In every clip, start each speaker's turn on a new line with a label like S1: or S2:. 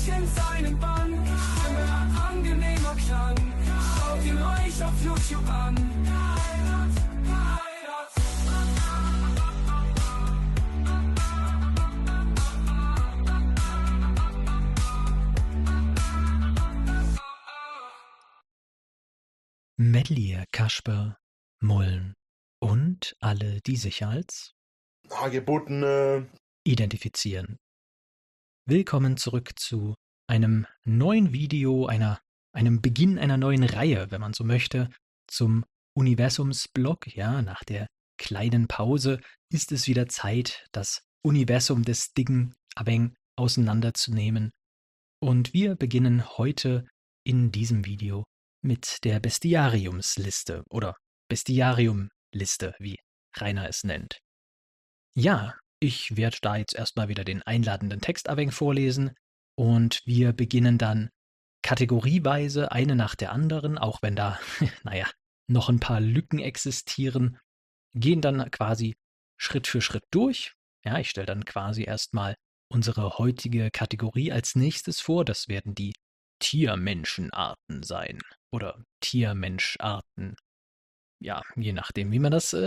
S1: kennt seinen Bann. Stimme angenehmer Klang. Schaut ihn euch auf YouTube an.
S2: Medlier, Kasper, Mullen und alle, die sich als
S3: Hagebuttene
S2: identifizieren. Willkommen zurück zu einem neuen Video, einem Beginn einer neuen Reihe, wenn man so möchte, zum Universumsblog. Ja, nach der kleinen Pause ist es wieder Zeit, das Universum des Diggen Abeng auseinanderzunehmen. Und wir beginnen heute in diesem Video mit der Bestiariumsliste oder Bestiariumliste, wie Rainer es nennt. Ja, ich werde da jetzt erstmal wieder den einladenden Text ein wenig vorlesen und wir beginnen dann kategorieweise eine nach der anderen, auch wenn da, noch ein paar Lücken existieren, gehen dann quasi Schritt für Schritt durch. Ja, ich stelle dann quasi erstmal unsere heutige Kategorie als nächstes vor. Das werden die Tiermenschenarten sein oder Tiermenscharten. Ja, je nachdem, wie man das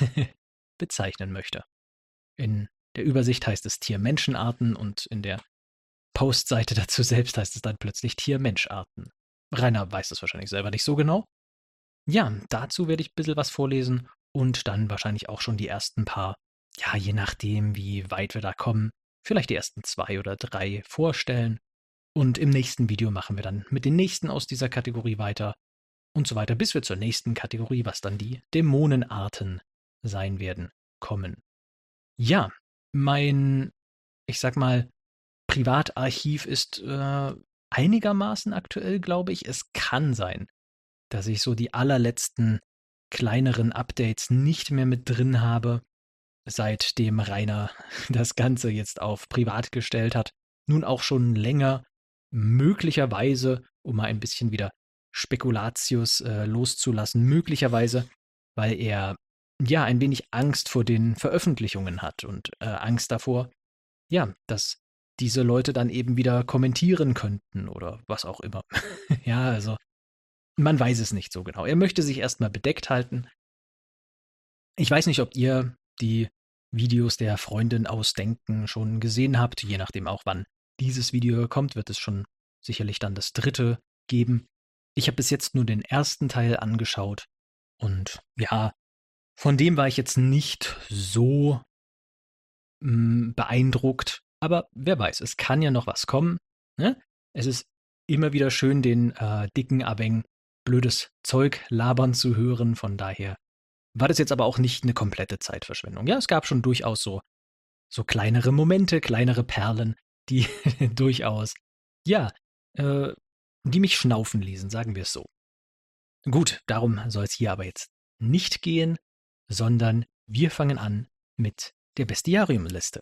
S2: bezeichnen möchte. In der Übersicht heißt es Tiermenschenarten und in der Postseite dazu selbst heißt es dann plötzlich Tiermenscharten. Rainer weiß das wahrscheinlich selber nicht so genau. Ja, dazu werde ich ein bisschen was vorlesen und dann wahrscheinlich auch schon die ersten paar, ja, je nachdem, wie weit wir da kommen, vielleicht die ersten 2 oder 3 vorstellen. Und im nächsten Video machen wir dann mit den nächsten aus dieser Kategorie weiter und so weiter, bis wir zur nächsten Kategorie, was dann die Dämonenarten sein werden, kommen. Ja, mein, ich sag mal, Privatarchiv ist einigermaßen aktuell, glaube ich. Es kann sein, dass ich so die allerletzten kleineren Updates nicht mehr mit drin habe, seitdem Rainer das Ganze jetzt auf privat gestellt hat. Nun auch schon länger, möglicherweise, um mal ein bisschen wieder Spekulatius loszulassen, möglicherweise, weil er ja ein wenig Angst vor den Veröffentlichungen hat und Angst davor, ja, dass diese Leute dann eben wieder kommentieren könnten oder was auch immer. Ja, also man weiß es nicht so genau. Er möchte sich erstmal bedeckt halten. Ich weiß nicht, ob ihr die Videos der Freundin Ausdenken schon gesehen habt, je nachdem auch wann dieses Video kommt, wird es schon sicherlich dann das 3. geben. Ich habe bis jetzt nur den ersten Teil angeschaut und ja, von dem war ich jetzt nicht so beeindruckt, aber wer weiß, es kann ja noch was kommen. Ne? Es ist immer wieder schön, den dicken Abeng blödes Zeug labern zu hören, von daher war das jetzt aber auch nicht eine komplette Zeitverschwendung. Ja, es gab schon durchaus so kleinere Momente, kleinere Perlen, die durchaus, ja, die mich schnaufen ließen, sagen wir es so. Gut, darum soll es hier aber jetzt nicht gehen, sondern wir fangen an mit der Bestiariumliste.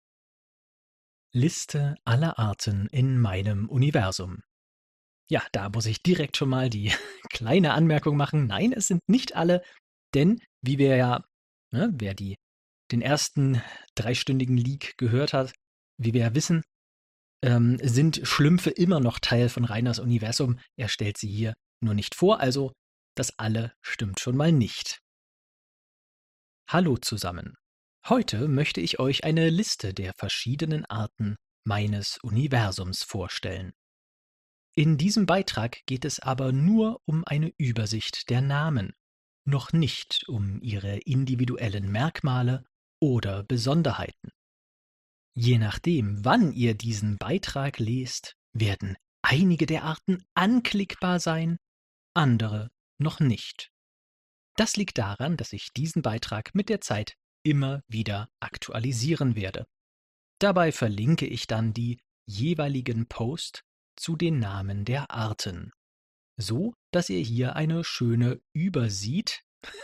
S2: Liste aller Arten in meinem Universum. Ja, da muss ich direkt schon mal die kleine Anmerkung machen. Nein, es sind nicht alle, denn wie wir ja, wer den ersten 3-stündigen Leak gehört hat, wie wir ja wissen, sind Schlümpfe immer noch Teil von Rainers Universum. Er stellt sie hier nur nicht vor, also das alle stimmt schon mal nicht. Hallo zusammen. Heute möchte ich euch eine Liste der verschiedenen Arten meines Universums vorstellen. In diesem Beitrag geht es aber nur um eine Übersicht der Namen, noch nicht um ihre individuellen Merkmale oder Besonderheiten. Je nachdem, wann ihr diesen Beitrag lest, werden einige der Arten anklickbar sein, andere noch nicht. Das liegt daran, dass ich diesen Beitrag mit der Zeit immer wieder aktualisieren werde. Dabei verlinke ich dann die jeweiligen Posts zu den Namen der Arten, so dass ihr hier eine schöne Übersicht,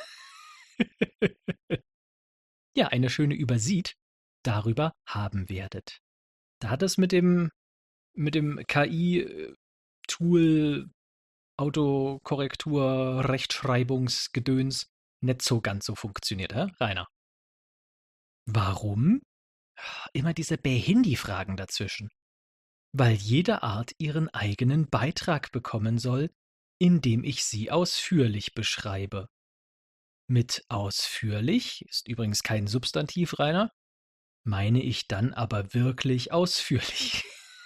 S2: eine schöne Übersicht darüber haben werdet. Da hat es mit dem KI-Tool Autokorrektur, Rechtschreibungsgedöns nicht so ganz so funktioniert, Rainer? Warum? Immer diese Behindi-Fragen dazwischen. weil jede Art ihren eigenen Beitrag bekommen soll, indem ich sie ausführlich beschreibe. Mit ausführlich ist übrigens kein Substantiv, Rainer, meine ich dann aber wirklich ausführlich.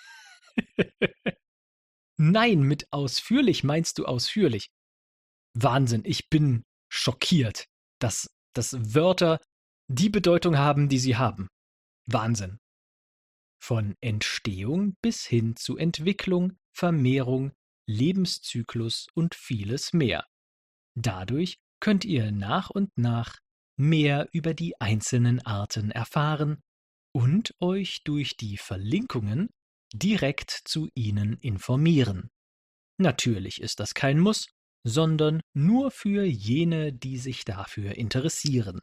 S2: Nein, mit ausführlich meinst du ausführlich. Wahnsinn, ich bin schockiert, dass Wörter die Bedeutung haben, die sie haben. Wahnsinn. Von Entstehung bis hin zu Entwicklung, Vermehrung, Lebenszyklus und vieles mehr. Dadurch könnt ihr nach und nach mehr über die einzelnen Arten erfahren und euch durch die Verlinkungen direkt zu ihnen informieren. Natürlich ist das kein Muss, sondern nur für jene, die sich dafür interessieren.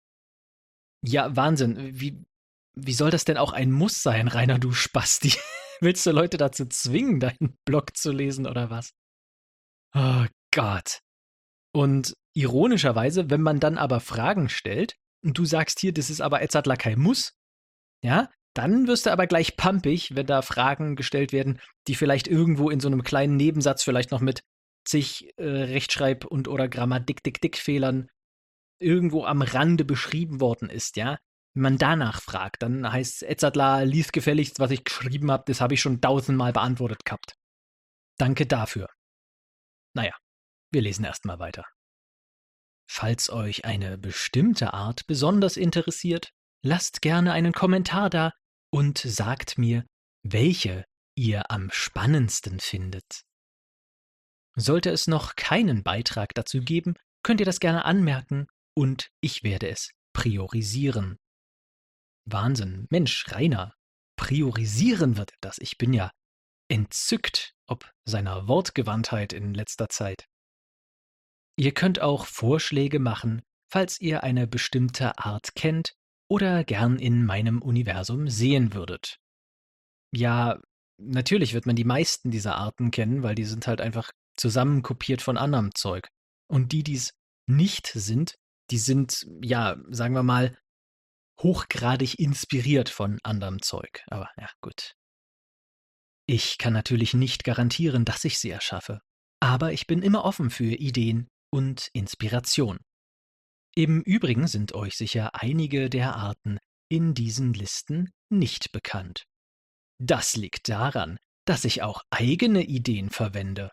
S2: Ja, Wahnsinn. Wie soll das denn auch ein Muss sein, Rainer, du Spasti? Willst du Leute dazu zwingen, deinen Blog zu lesen oder was? Oh Gott. Und ironischerweise, wenn man dann aber Fragen stellt und du sagst hier, das ist aber Edzardler kein Muss, ja, dann wirst du aber gleich pampig, wenn da Fragen gestellt werden, die vielleicht irgendwo in so einem kleinen Nebensatz vielleicht noch mit zig Rechtschreib- und oder Grammatik-Dick-Dick-Fehlern irgendwo am Rande beschrieben worden ist, ja. Wenn man danach fragt, dann heißt es, Edzardler, lies gefälligst, was ich geschrieben habe, das habe ich schon 1000-mal beantwortet gehabt. Danke dafür. Naja, wir lesen erstmal weiter. Falls euch eine bestimmte Art besonders interessiert, lasst gerne einen Kommentar da und sagt mir, welche ihr am spannendsten findet. Sollte es noch keinen Beitrag dazu geben, könnt ihr das gerne anmerken und ich werde es priorisieren. Wahnsinn, Mensch, Rainer, priorisieren wird er das. Ich bin ja entzückt ob seiner Wortgewandtheit in letzter Zeit. Ihr könnt auch Vorschläge machen, falls ihr eine bestimmte Art kennt oder gern in meinem Universum sehen würdet. Ja, natürlich wird man die meisten dieser Arten kennen, weil die sind halt einfach zusammenkopiert von anderem Zeug. Und die es nicht sind, die sind, ja, sagen wir mal, hochgradig inspiriert von anderem Zeug. Aber ja, gut. Ich kann natürlich nicht garantieren, dass ich sie erschaffe, aber ich bin immer offen für Ideen und Inspiration. Im Übrigen sind euch sicher einige der Arten in diesen Listen nicht bekannt. Das liegt daran, dass ich auch eigene Ideen verwende.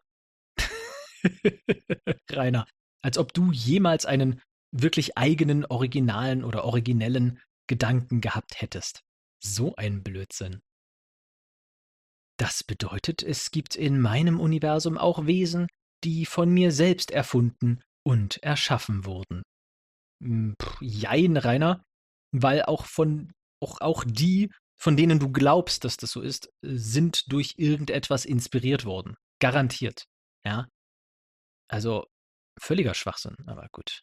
S2: Rainer, als ob du jemals einen wirklich eigenen, originalen oder originellen Gedanken gehabt hättest. So ein Blödsinn. Das bedeutet, es gibt in meinem Universum auch Wesen, die von mir selbst erfunden und erschaffen wurden. Jein, Rainer, weil auch die, von denen du glaubst, dass das so ist, sind durch irgendetwas inspiriert worden. Garantiert. Ja. Also völliger Schwachsinn, aber gut.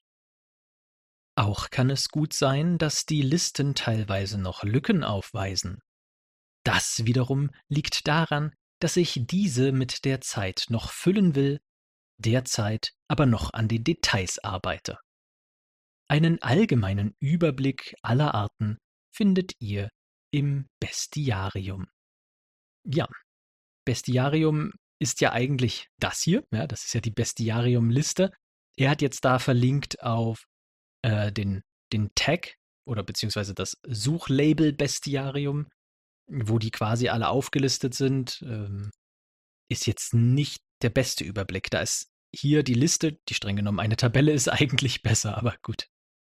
S2: Auch kann es gut sein, dass die Listen teilweise noch Lücken aufweisen. Das wiederum liegt daran, dass ich diese mit der Zeit noch füllen will, derzeit aber noch an den Details arbeite. Einen allgemeinen Überblick aller Arten findet ihr im Bestiarium. Ja, Bestiarium ist ja eigentlich das hier, ja, das ist ja die Bestiarium-Liste. Er hat jetzt da verlinkt auf den Tag oder beziehungsweise das Suchlabel Bestiarium, wo die quasi alle aufgelistet sind, ist jetzt nicht der beste Überblick. Da ist hier die Liste, die streng genommen eine Tabelle ist eigentlich besser, aber gut.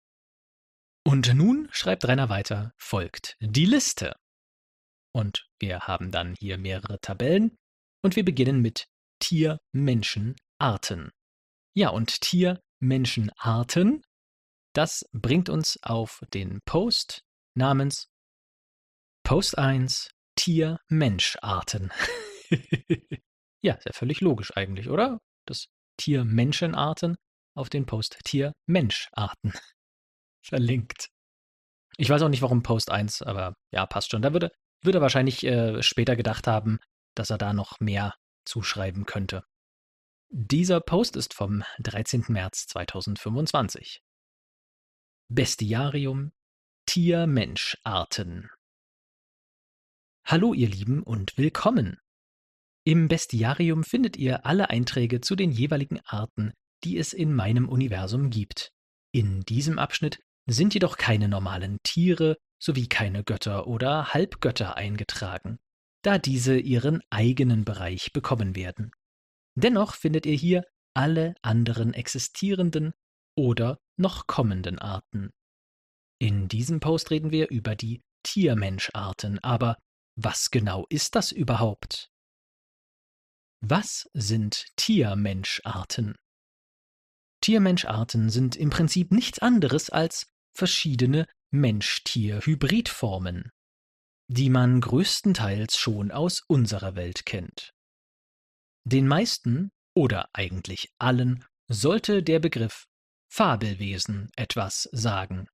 S2: Und nun schreibt Rainer weiter, folgt die Liste. Und wir haben dann hier mehrere Tabellen und wir beginnen mit Tier, Menschen, Arten. Ja, und Tier, Menschen, Arten, das bringt uns auf den Post namens Post 1 Tier, Mensch, Arten. Ja, ist ja völlig logisch eigentlich, oder? Das Tier, Menschen, Arten auf den Post Tier, Mensch, Arten verlinkt. Ich weiß auch nicht, warum Post 1, aber ja, passt schon. Da würde er wahrscheinlich später gedacht haben, dass er da noch mehr zuschreiben könnte. Dieser Post ist vom 13. März 2025. Bestiarium, Tier-Mensch-Arten. Hallo ihr Lieben und willkommen! Im Bestiarium findet ihr alle Einträge zu den jeweiligen Arten, die es in meinem Universum gibt. In diesem Abschnitt sind jedoch keine normalen Tiere sowie keine Götter oder Halbgötter eingetragen, da diese ihren eigenen Bereich bekommen werden. Dennoch findet ihr hier alle anderen existierenden oder noch kommenden Arten. In diesem Post reden wir über die Tiermenscharten, aber was genau ist das überhaupt? Was sind Tiermenscharten? Tiermenscharten sind im Prinzip nichts anderes als verschiedene Mensch-Tier-Hybridformen, die man größtenteils schon aus unserer Welt kennt. Den meisten oder eigentlich allen sollte der Begriff Fabelwesen etwas sagen.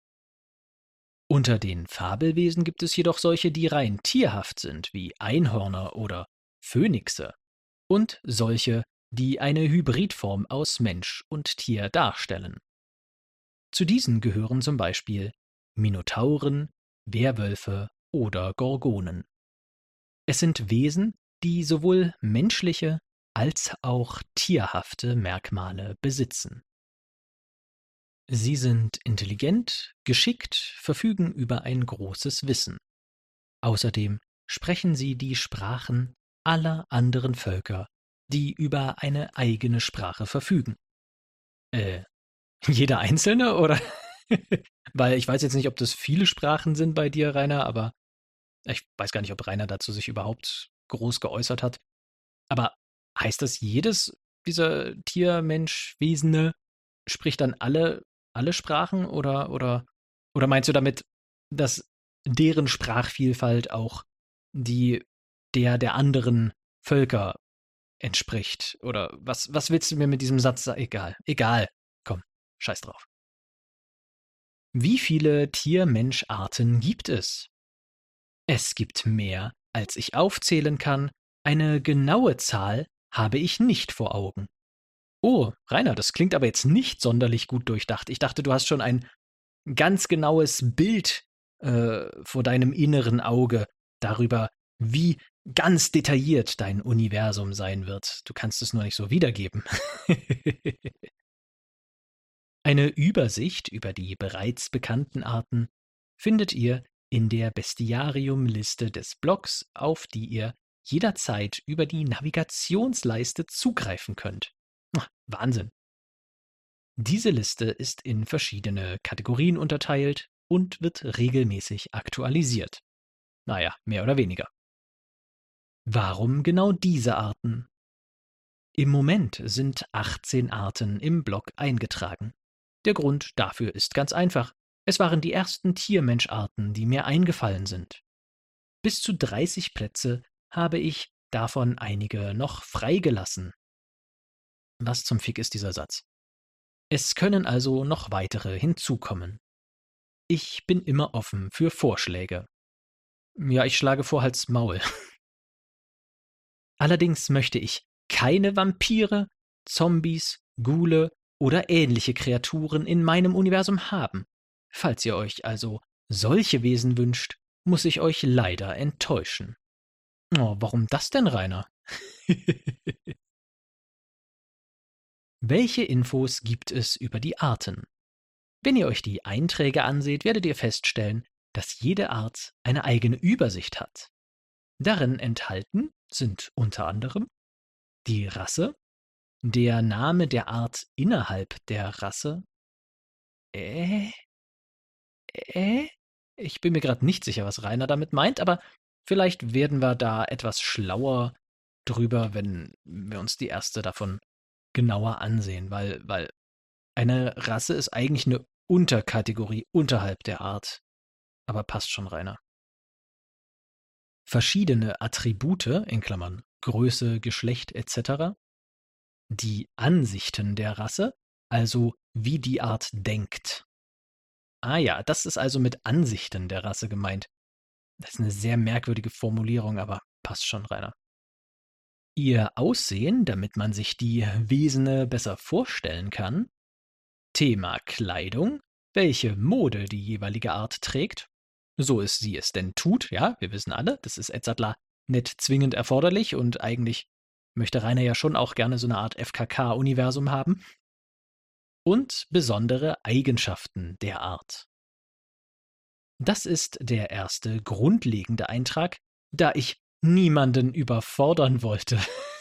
S2: Unter den Fabelwesen gibt es jedoch solche, die rein tierhaft sind, wie Einhörner oder Phönixe, und solche, die eine Hybridform aus Mensch und Tier darstellen. Zu diesen gehören zum Beispiel Minotauren, Werwölfe oder Gorgonen. Es sind Wesen, die sowohl menschliche als auch tierhafte Merkmale besitzen. Sie sind intelligent, geschickt, verfügen über ein großes Wissen. Außerdem sprechen sie die Sprachen aller anderen Völker, die über eine eigene Sprache verfügen. Jeder einzelne, oder? Weil ich weiß jetzt nicht, ob das viele Sprachen sind bei dir, Rainer, aber ich weiß gar nicht, ob Rainer dazu sich überhaupt groß geäußert hat. Aber heißt das, jedes dieser Tier-Mensch-Wesene spricht dann alle Sprachen oder meinst du damit, dass deren Sprachvielfalt auch die der anderen Völker entspricht? Oder was willst du mir mit diesem Satz sagen? Egal. Komm, scheiß drauf. Wie viele Tier-Mensch-Arten gibt es? Es gibt mehr, als ich aufzählen kann. Eine genaue Zahl habe ich nicht vor Augen. Oh, Rainer, das klingt aber jetzt nicht sonderlich gut durchdacht. Ich dachte, du hast schon ein ganz genaues Bild vor deinem inneren Auge darüber, wie ganz detailliert dein Universum sein wird. Du kannst es nur nicht so wiedergeben. Eine Übersicht über die bereits bekannten Arten findet ihr in der Bestiarium-Liste des Blogs, auf die ihr jederzeit über die Navigationsleiste zugreifen könnt. Wahnsinn! Diese Liste ist in verschiedene Kategorien unterteilt und wird regelmäßig aktualisiert. Naja, mehr oder weniger. Warum genau diese Arten? Im Moment sind 18 Arten im Blog eingetragen. Der Grund dafür ist ganz einfach. Es waren die ersten Tiermenscharten, die mir eingefallen sind. Bis zu 30 Plätze habe ich davon einige noch freigelassen. Was zum Fick ist dieser Satz? Es können also noch weitere hinzukommen. Ich bin immer offen für Vorschläge. Ja, ich schlage vor, halt's Maul. Allerdings möchte ich keine Vampire, Zombies, Ghule oder ähnliche Kreaturen in meinem Universum haben. Falls ihr euch also solche Wesen wünscht, muss ich euch leider enttäuschen. Oh, warum das denn, Rainer? Welche Infos gibt es über die Arten? Wenn ihr euch die Einträge anseht, werdet ihr feststellen, dass jede Art eine eigene Übersicht hat. Darin enthalten sind unter anderem die Rasse, der Name der Art innerhalb der Rasse. Ich bin mir gerade nicht sicher, was Rainer damit meint, aber vielleicht werden wir da etwas schlauer drüber, wenn wir uns die erste davon genauer ansehen, weil eine Rasse ist eigentlich eine Unterkategorie unterhalb der Art. Aber passt schon, Rainer. Verschiedene Attribute, in Klammern Größe, Geschlecht etc., die Ansichten der Rasse, also wie die Art denkt. Ah ja, das ist also mit Ansichten der Rasse gemeint. Das ist eine sehr merkwürdige Formulierung, aber passt schon, Rainer. Ihr Aussehen, damit man sich die Wesene besser vorstellen kann. Thema Kleidung, welche Mode die jeweilige Art trägt. so sie es denn tut, ja, wir wissen alle, das ist Edzardler nicht zwingend erforderlich und eigentlich möchte Rainer ja schon auch gerne so eine Art FKK-Universum haben. Und besondere Eigenschaften der Art. Das ist der erste grundlegende Eintrag, da ich niemanden überfordern wollte.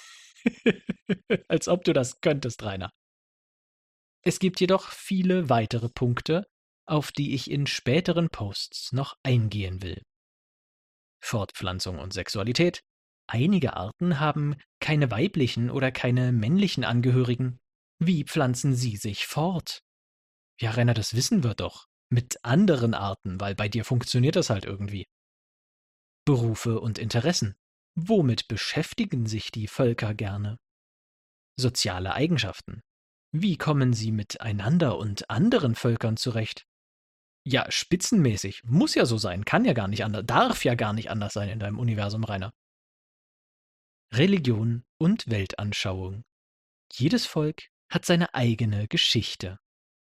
S2: Als ob du das könntest, Rainer. Es gibt jedoch viele weitere Punkte, auf die ich in späteren Posts noch eingehen will. Fortpflanzung und Sexualität. Einige Arten haben keine weiblichen oder keine männlichen Angehörigen. Wie pflanzen sie sich fort? Ja, Rainer, das wissen wir doch. Mit anderen Arten, weil bei dir funktioniert das halt irgendwie. Berufe und Interessen. Womit beschäftigen sich die Völker gerne? Soziale Eigenschaften. Wie kommen sie miteinander und anderen Völkern zurecht? Ja, spitzenmäßig. Muss ja so sein. Kann ja gar nicht anders. Darf ja gar nicht anders sein in deinem Universum, Rainer. Religion und Weltanschauung. Jedes Volk hat seine eigene Geschichte.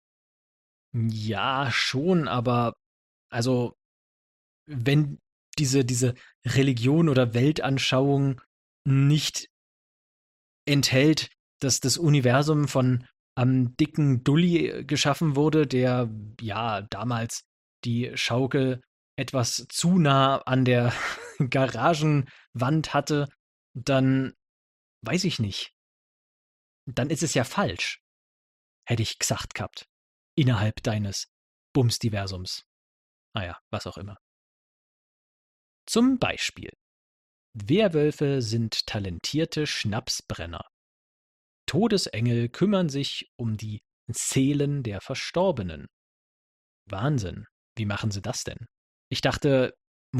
S2: Ja, schon, aber also, wenn diese Religion oder Weltanschauung nicht enthält, dass das Universum von am dicken Dulli geschaffen wurde, der ja damals die Schaukel etwas zu nah an der Garagenwand hatte, dann weiß ich nicht. Dann ist es ja falsch, hätte ich gesagt gehabt. Innerhalb deines Bumsdiversums. Naja, was auch immer. Zum Beispiel. Werwölfe sind talentierte Schnapsbrenner. Todesengel kümmern sich um die Seelen der Verstorbenen. Wahnsinn. Wie machen sie das denn? Ich dachte,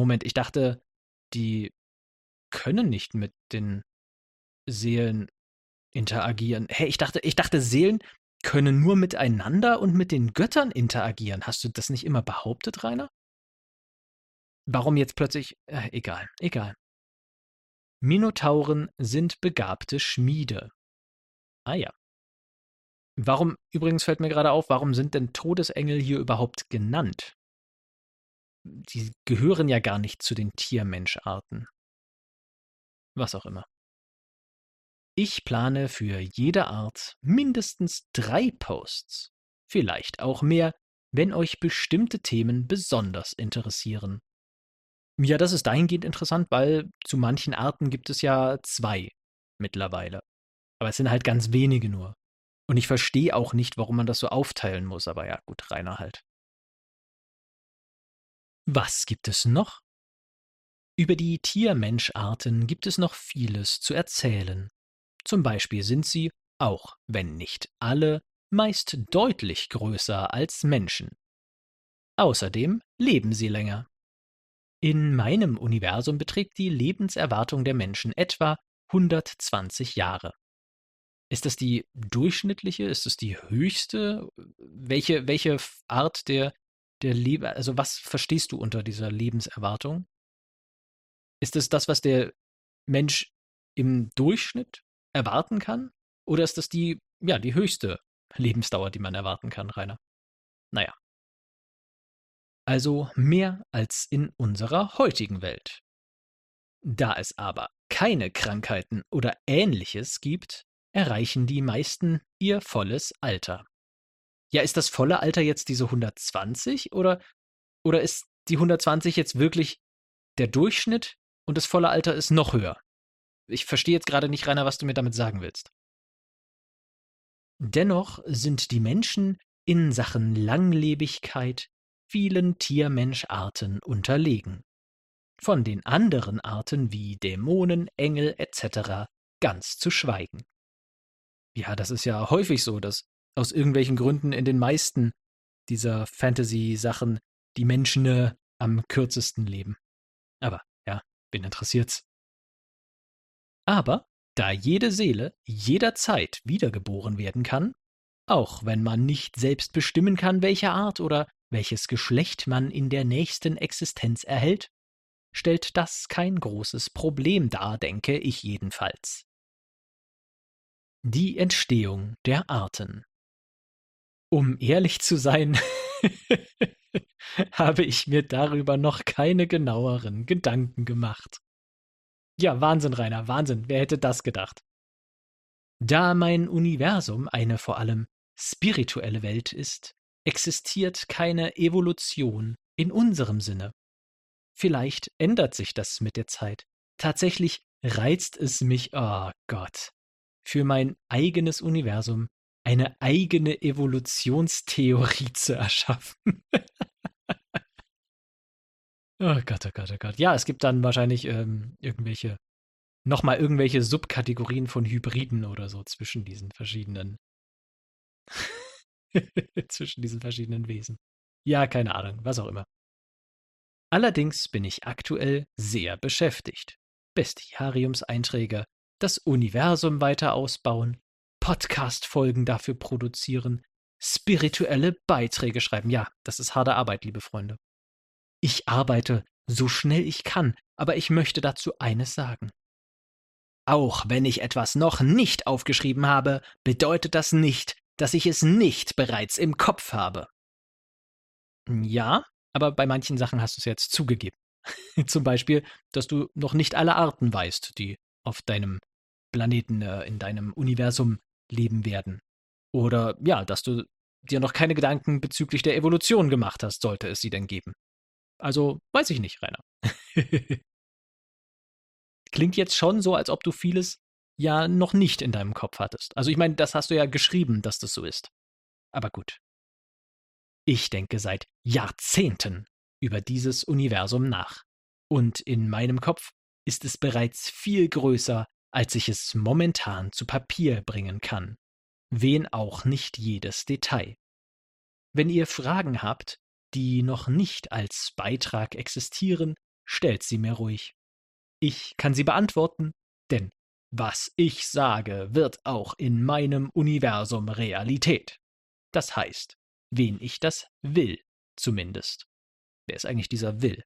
S2: die können nicht mit den Seelen interagieren. Hä, ich dachte, Seelen können nur miteinander und mit den Göttern interagieren. Hast du das nicht immer behauptet, Rainer? Warum jetzt plötzlich? Egal. Minotauren sind begabte Schmiede. Ah ja. Übrigens fällt mir gerade auf, warum sind denn Todesengel hier überhaupt genannt? Die gehören ja gar nicht zu den Tiermenscharten. Was auch immer. Ich plane für jede Art mindestens 3 Posts. Vielleicht auch mehr, wenn euch bestimmte Themen besonders interessieren. Ja, das ist dahingehend interessant, weil zu manchen Arten gibt es ja 2 mittlerweile. Aber es sind halt ganz wenige nur. Und ich verstehe auch nicht, warum man das so aufteilen muss, aber ja, gut, Rainer halt. Was gibt es noch? Über die Tiermenscharten gibt es noch vieles zu erzählen. Zum Beispiel sind sie, auch wenn nicht alle, meist deutlich größer als Menschen. Außerdem leben sie länger. In meinem Universum beträgt die Lebenserwartung der Menschen etwa 120 Jahre. Ist das die durchschnittliche? Ist das die höchste? Welche Art der also was verstehst du unter dieser Lebenserwartung? Ist es das, was der Mensch im Durchschnitt erwarten kann? Oder ist das die höchste Lebensdauer, die man erwarten kann, Rainer? Naja. Also mehr als in unserer heutigen Welt. Da es aber keine Krankheiten oder Ähnliches gibt, erreichen die meisten ihr volles Alter. Ja, ist das volle Alter jetzt diese 120 oder ist die 120 jetzt wirklich der Durchschnitt und das volle Alter ist noch höher? Ich verstehe jetzt gerade nicht, Rainer, was du mir damit sagen willst. Dennoch sind die Menschen in Sachen Langlebigkeit vielen Tiermenscharten unterlegen. Von den anderen Arten wie Dämonen, Engel etc. ganz zu schweigen. Ja, das ist ja häufig so, dass aus irgendwelchen Gründen in den meisten dieser Fantasy-Sachen die Menschen am kürzesten leben. Aber ja, wen interessiert's? Aber da jede Seele jederzeit wiedergeboren werden kann, auch wenn man nicht selbst bestimmen kann, welche Art oder welches Geschlecht man in der nächsten Existenz erhält, stellt das kein großes Problem dar, denke ich jedenfalls. Die Entstehung der Arten. Um ehrlich zu sein, habe ich mir darüber noch keine genaueren Gedanken gemacht. Ja, Wahnsinn, Rainer, Wahnsinn. Wer hätte das gedacht? Da mein Universum eine vor allem spirituelle Welt ist, existiert keine Evolution in unserem Sinne. Vielleicht ändert sich das mit der Zeit. Tatsächlich reizt es mich, oh Gott, für mein eigenes Universum eine eigene Evolutionstheorie zu erschaffen. Oh Gott, oh Gott, oh Gott. Ja, es gibt dann wahrscheinlich nochmal irgendwelche Subkategorien von Hybriden oder so zwischen diesen verschiedenen, zwischen diesen verschiedenen Wesen. Ja, keine Ahnung, was auch immer. Allerdings bin ich aktuell sehr beschäftigt. Bestiariumseinträge, das Universum weiter ausbauen, Podcast-Folgen dafür produzieren, spirituelle Beiträge schreiben. Ja, das ist harte Arbeit, liebe Freunde. Ich arbeite so schnell ich kann, aber ich möchte dazu eines sagen. Auch wenn ich etwas noch nicht aufgeschrieben habe, bedeutet das nicht, dass ich es nicht bereits im Kopf habe. Ja, aber bei manchen Sachen hast du es jetzt zugegeben. Zum Beispiel, dass du noch nicht alle Arten weißt, die auf deinem Planeten, in deinem Universum leben werden. Oder ja, dass du dir noch keine Gedanken bezüglich der Evolution gemacht hast, sollte es sie denn geben. Also, weiß ich nicht, Rainer. Klingt jetzt schon so, als ob du vieles ja noch nicht in deinem Kopf hattest. Also ich meine, das hast du ja geschrieben, dass das so ist. Aber gut. Ich denke seit Jahrzehnten über dieses Universum nach. Und in meinem Kopf ist es bereits viel größer, als ich es momentan zu Papier bringen kann. Wen auch nicht jedes Detail. Wenn ihr Fragen habt, die noch nicht als Beitrag existieren, stellt sie mir ruhig. Ich kann sie beantworten, denn was ich sage, wird auch in meinem Universum Realität. Das heißt, wen ich das will, zumindest. Wer ist eigentlich dieser Will?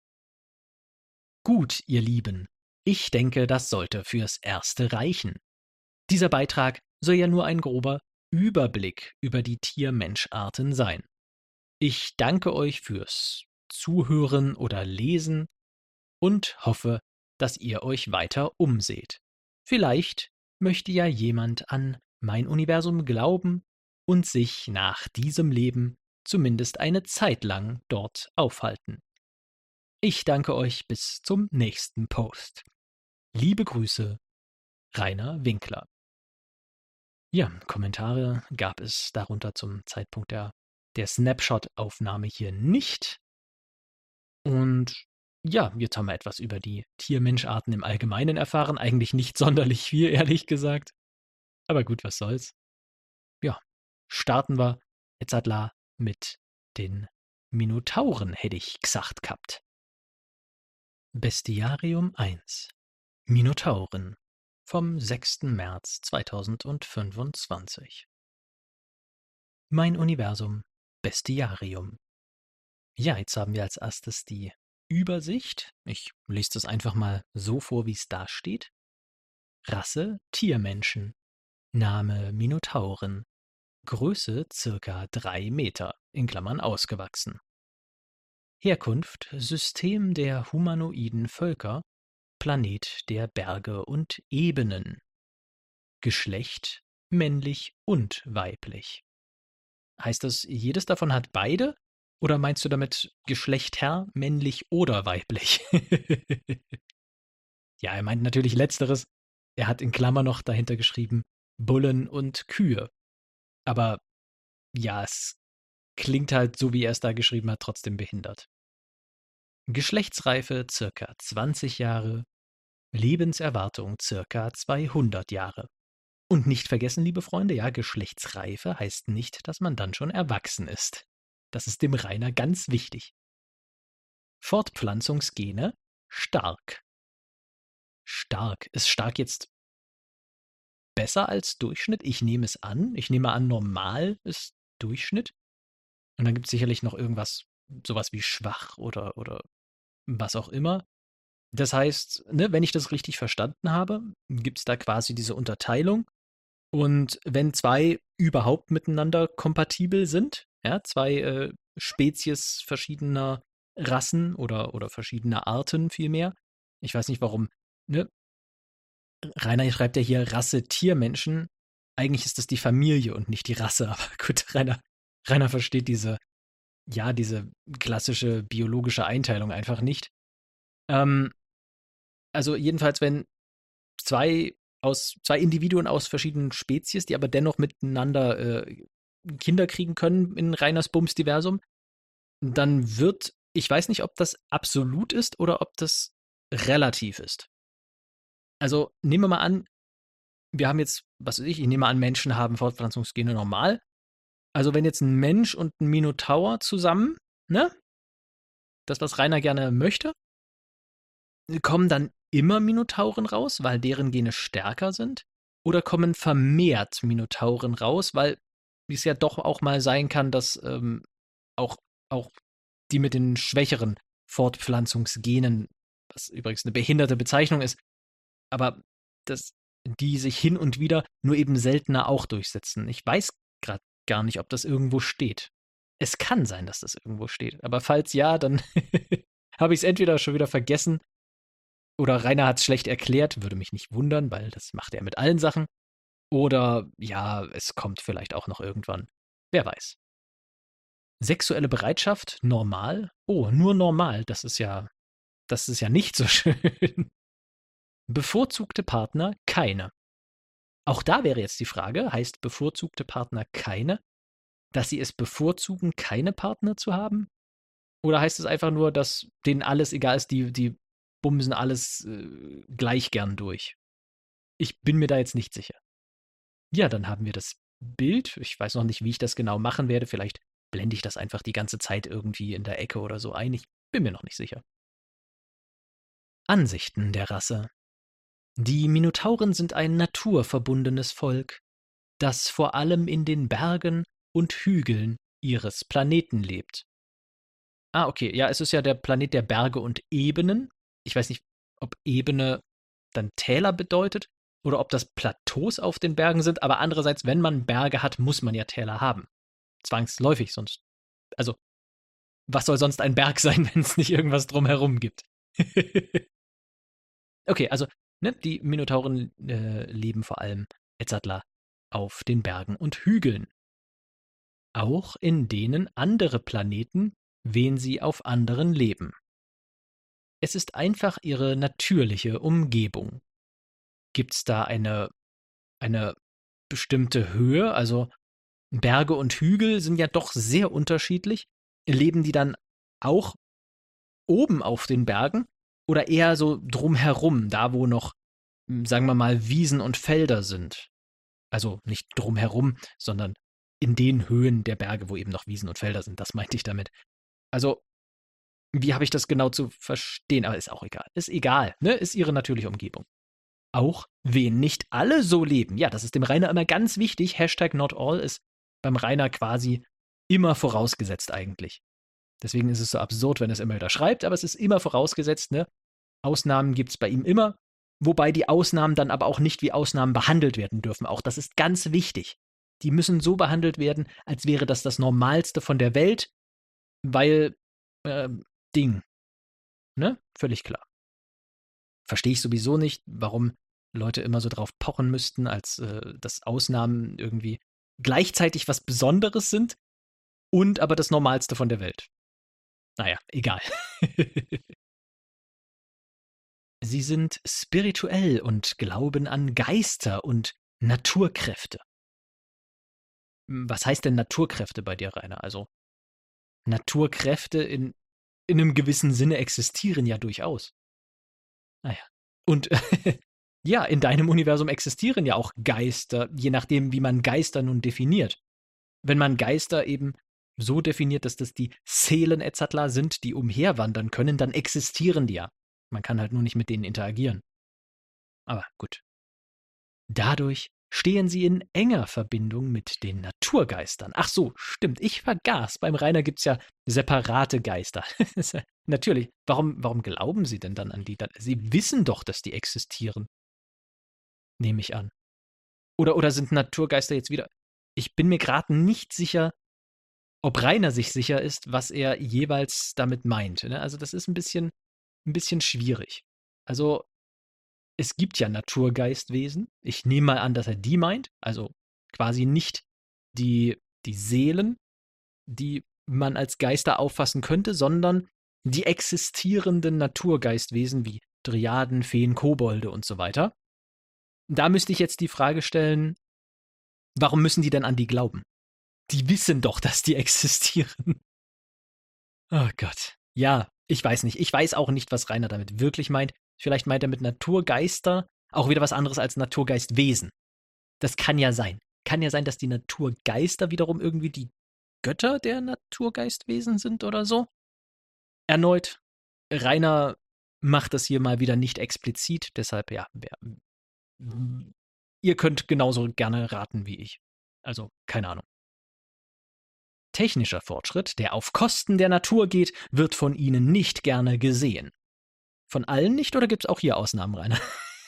S2: Gut, ihr Lieben, ich denke, das sollte fürs Erste reichen. Dieser Beitrag soll ja nur ein grober Überblick über die Tier-Mensch-Arten sein. Ich danke euch fürs Zuhören oder Lesen und hoffe, dass ihr euch weiter umseht. Vielleicht möchte ja jemand an mein Universum glauben und sich nach diesem Leben zumindest eine Zeit lang dort aufhalten. Ich danke euch bis zum nächsten Post. Liebe Grüße, Rainer Winkler. Ja, Kommentare gab es darunter zum Zeitpunkt der Snapshot-Aufnahme hier nicht. Und ja, jetzt haben wir etwas über die Tier-Mensch-Arten im Allgemeinen erfahren. Eigentlich nicht sonderlich viel, ehrlich gesagt. Aber gut, was soll's. Ja, starten wir jetzt mit den Minotauren, hätte ich gesagt gehabt. Bestiarium 1. Minotauren vom 6. März 2025. Mein Universum Bestiarium. Ja, jetzt haben wir als erstes die Übersicht. Ich lese das einfach mal so vor, wie es da steht. Rasse Tiermenschen. Name Minotauren. Größe circa 3 Meter, in Klammern ausgewachsen. Herkunft System der humanoiden Völker, Planet der Berge und Ebenen. Geschlecht männlich und weiblich. Heißt das, jedes davon hat beide? Oder meinst du damit Geschlechter, männlich oder weiblich? Ja, er meint natürlich letzteres. Er hat in Klammer noch dahinter geschrieben Bullen und Kühe. Aber ja, es klingt halt, so wie er es da geschrieben hat, trotzdem behindert. Geschlechtsreife circa 20 Jahre, Lebenserwartung circa 200 Jahre. Und nicht vergessen, liebe Freunde, ja, Geschlechtsreife heißt nicht, dass man dann schon erwachsen ist. Das ist dem Rainer ganz wichtig. Fortpflanzungsgene stark. Stark. Ist stark jetzt besser als Durchschnitt? Ich nehme es an. Ich nehme an, normal ist Durchschnitt. Und dann gibt es sicherlich noch irgendwas, sowas wie schwach oder was auch immer. Das heißt, ne, wenn ich das richtig verstanden habe, gibt es da quasi diese Unterteilung. Und wenn zwei überhaupt miteinander kompatibel sind, ja, zwei Spezies verschiedener Rassen oder verschiedener Arten vielmehr. Ich weiß nicht warum, ne? Rainer schreibt ja hier Rasse Tiermenschen. Eigentlich ist das die Familie und nicht die Rasse, aber gut, Rainer versteht diese klassische biologische Einteilung einfach nicht. Also jedenfalls, wenn zwei Individuen aus verschiedenen Spezies, die aber dennoch miteinander Kinder kriegen können in Rainers Bums-Diversum, dann ich weiß nicht, ob das absolut ist oder ob das relativ ist. Also nehmen wir mal an, wir haben jetzt, was weiß ich nehme mal an, Menschen haben Fortpflanzungsgene normal. Also wenn jetzt ein Mensch und ein Minotaur zusammen, ne? Das, was Rainer gerne möchte, kommen dann immer Minotauren raus, weil deren Gene stärker sind? Oder kommen vermehrt Minotauren raus, weil es ja doch auch mal sein kann, dass auch die mit den schwächeren Fortpflanzungsgenen, was übrigens eine behinderte Bezeichnung ist, aber dass die sich hin und wieder nur eben seltener auch durchsetzen. Ich weiß gerade gar nicht, ob das irgendwo steht. Es kann sein, dass das irgendwo steht, aber falls ja, dann habe ich es entweder schon wieder vergessen oder Rainer hat es schlecht erklärt, würde mich nicht wundern, weil das macht er mit allen Sachen. Oder ja, es kommt vielleicht auch noch irgendwann. Wer weiß. Sexuelle Bereitschaft normal? Oh, nur normal. Das ist ja nicht so schön. Bevorzugte Partner keine. Auch da wäre jetzt die Frage, heißt bevorzugte Partner keine, dass sie es bevorzugen, keine Partner zu haben? Oder heißt es einfach nur, dass denen alles egal ist, die bumsen alles gleich gern durch? Ich bin mir da jetzt nicht sicher. Ja, dann haben wir das Bild. Ich weiß noch nicht, wie ich das genau machen werde. Vielleicht blende ich das einfach die ganze Zeit irgendwie in der Ecke oder so ein. Ich bin mir noch nicht sicher. Ansichten der Rasse. Die Minotauren sind ein naturverbundenes Volk, das vor allem in den Bergen und Hügeln ihres Planeten lebt. Ah, okay. Ja, es ist ja der Planet der Berge und Ebenen. Ich weiß nicht, ob Ebene dann Täler bedeutet oder ob das Plateaus auf den Bergen sind. Aber andererseits, wenn man Berge hat, muss man ja Täler haben. Zwangsläufig, sonst. Also, was soll sonst ein Berg sein, wenn es nicht irgendwas drumherum gibt? Okay, also, ne, die Minotauren leben vor allem Edzardler auf den Bergen und Hügeln. Auch in denen andere Planeten, wen sie auf anderen leben. Es ist einfach ihre natürliche Umgebung. Gibt's da eine bestimmte Höhe? Also Berge und Hügel sind ja doch sehr unterschiedlich. Leben die dann auch oben auf den Bergen oder eher so drumherum, da wo noch, sagen wir mal, Wiesen und Felder sind? Also nicht drumherum, sondern in den Höhen der Berge, wo eben noch Wiesen und Felder sind. Das meinte ich damit. Also, wie habe ich das genau zu verstehen? Aber ist auch egal. Ist egal, ne? Ist ihre natürliche Umgebung. Auch wen nicht alle so leben. Ja, das ist dem Rainer immer ganz wichtig. Hashtag not all ist beim Rainer quasi immer vorausgesetzt eigentlich. Deswegen ist es so absurd, wenn er es immer wieder schreibt, aber es ist immer vorausgesetzt, ne? Ausnahmen gibt es bei ihm immer, wobei die Ausnahmen dann aber auch nicht wie Ausnahmen behandelt werden dürfen. Auch das ist ganz wichtig. Die müssen so behandelt werden, als wäre das das Normalste von der Welt, weil Ding. Ne? Völlig klar. Verstehe ich sowieso nicht, warum Leute immer so drauf pochen müssten, als dass Ausnahmen irgendwie gleichzeitig was Besonderes sind und aber das Normalste von der Welt. Naja, egal. Sie sind spirituell und glauben an Geister und Naturkräfte. Was heißt denn Naturkräfte bei dir, Rainer? Also Naturkräfte in einem gewissen Sinne existieren ja durchaus. Naja. Und ja, in deinem Universum existieren ja auch Geister, je nachdem, wie man Geister nun definiert. Wenn man Geister eben so definiert, dass das die Seelen-Edzardler sind, die umherwandern können, dann existieren die ja. Man kann halt nur nicht mit denen interagieren. Aber gut. Dadurch stehen sie in enger Verbindung mit den Naturgeistern. Ach so, stimmt, ich vergaß. Beim Rainer gibt es ja separate Geister. Natürlich. Warum glauben sie denn dann an die? Sie wissen doch, dass die existieren. Nehme ich an. Oder sind Naturgeister jetzt wieder. Ich bin mir gerade nicht sicher, ob Rainer sich sicher ist, was er jeweils damit meint. Ne? Also das ist ein bisschen schwierig. Also es gibt ja Naturgeistwesen. Ich nehme mal an, dass er die meint. Also quasi nicht die Seelen, die man als Geister auffassen könnte, sondern die existierenden Naturgeistwesen wie Dryaden, Feen, Kobolde und so weiter. Da müsste ich jetzt die Frage stellen, warum müssen die denn an die glauben? Die wissen doch, dass die existieren. Oh Gott. Ja, ich weiß nicht. Ich weiß auch nicht, was Rainer damit wirklich meint. Vielleicht meint er mit Naturgeister auch wieder was anderes als Naturgeistwesen. Das kann ja sein. Kann ja sein, dass die Naturgeister wiederum irgendwie die Götter der Naturgeistwesen sind oder so. Erneut, Rainer macht das hier mal wieder nicht explizit, deshalb ja, ihr könnt genauso gerne raten wie ich. Also, keine Ahnung. Technischer Fortschritt, der auf Kosten der Natur geht, wird von Ihnen nicht gerne gesehen. Von allen nicht oder gibt es auch hier Ausnahmen, Rainer?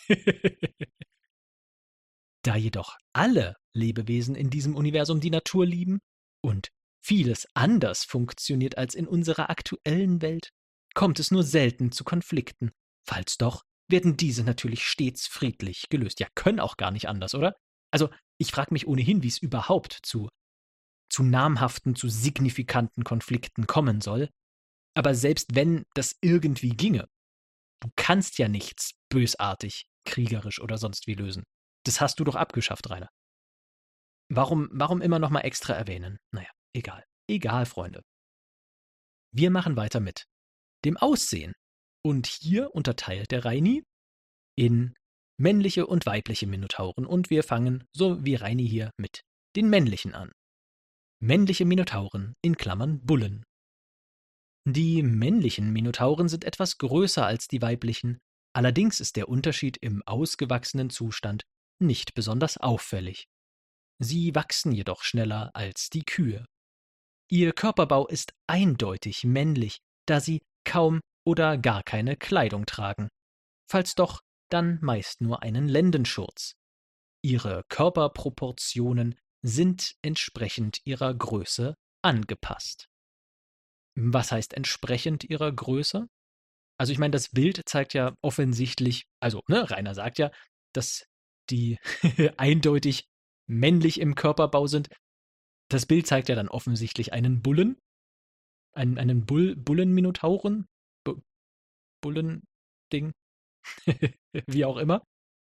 S2: Da jedoch alle Lebewesen in diesem Universum die Natur lieben und vieles anders funktioniert als in unserer aktuellen Welt, kommt es nur selten zu Konflikten. Falls doch, werden diese natürlich stets friedlich gelöst. Ja, können auch gar nicht anders, oder? Also, ich frage mich ohnehin, wie es überhaupt zu namhaften, zu signifikanten Konflikten kommen soll. Aber selbst wenn das irgendwie ginge, du kannst ja nichts bösartig, kriegerisch oder sonst wie lösen. Das hast du doch abgeschafft, Rainer. Warum immer nochmal extra erwähnen? Naja, egal. Egal, Freunde. Wir machen weiter mit dem Aussehen. Und hier unterteilt der Reini in männliche und weibliche Minotauren. Und wir fangen, so wie Reini hier, mit den männlichen an. Männliche Minotauren in Klammern Bullen. Die männlichen Minotauren sind etwas größer als die weiblichen, allerdings ist der Unterschied im ausgewachsenen Zustand nicht besonders auffällig. Sie wachsen jedoch schneller als die Kühe. Ihr Körperbau ist eindeutig männlich, da sie kaum oder gar keine Kleidung tragen. Falls doch, dann meist nur einen Lendenschurz. Ihre Körperproportionen sind entsprechend ihrer Größe angepasst. Was heißt entsprechend ihrer Größe? Also ich meine, das Bild zeigt ja offensichtlich, also Rainer sagt ja, dass die eindeutig männlich im Körperbau sind. Das Bild zeigt ja dann offensichtlich einen Bullen, einen Bullenminotauren, Bullending, wie auch immer.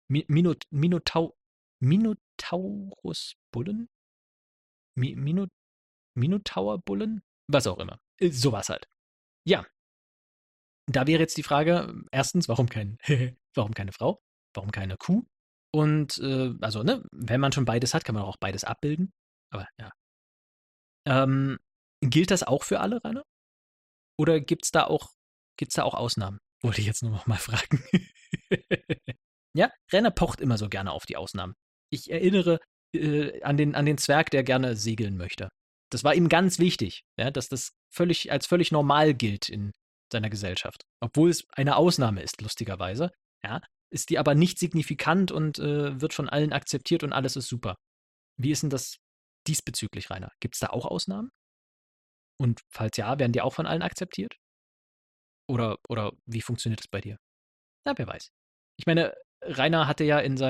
S2: Minotaurus-Bullen? Minotaur-Bullen? Was auch immer. Sowas halt. Ja. Da wäre jetzt die Frage, erstens, warum keine Frau? Warum keine Kuh? Und, wenn man schon beides hat, kann man auch beides abbilden. Aber ja. Gilt das auch für alle, Rainer? Oder gibt's da auch Ausnahmen? Wollte ich jetzt nur noch mal fragen. Ja, Rainer pocht immer so gerne auf die Ausnahmen. Ich erinnere an den Zwerg, der gerne segeln möchte. Das war ihm ganz wichtig, ja, dass das als völlig normal gilt in seiner Gesellschaft. Obwohl es eine Ausnahme ist, lustigerweise. Ja, ist die aber nicht signifikant und wird von allen akzeptiert und alles ist super. Wie ist denn das diesbezüglich, Rainer? Gibt es da auch Ausnahmen? Und falls ja, werden die auch von allen akzeptiert? Oder wie funktioniert das bei dir? Na, wer weiß. Ich meine, Rainer hatte ja in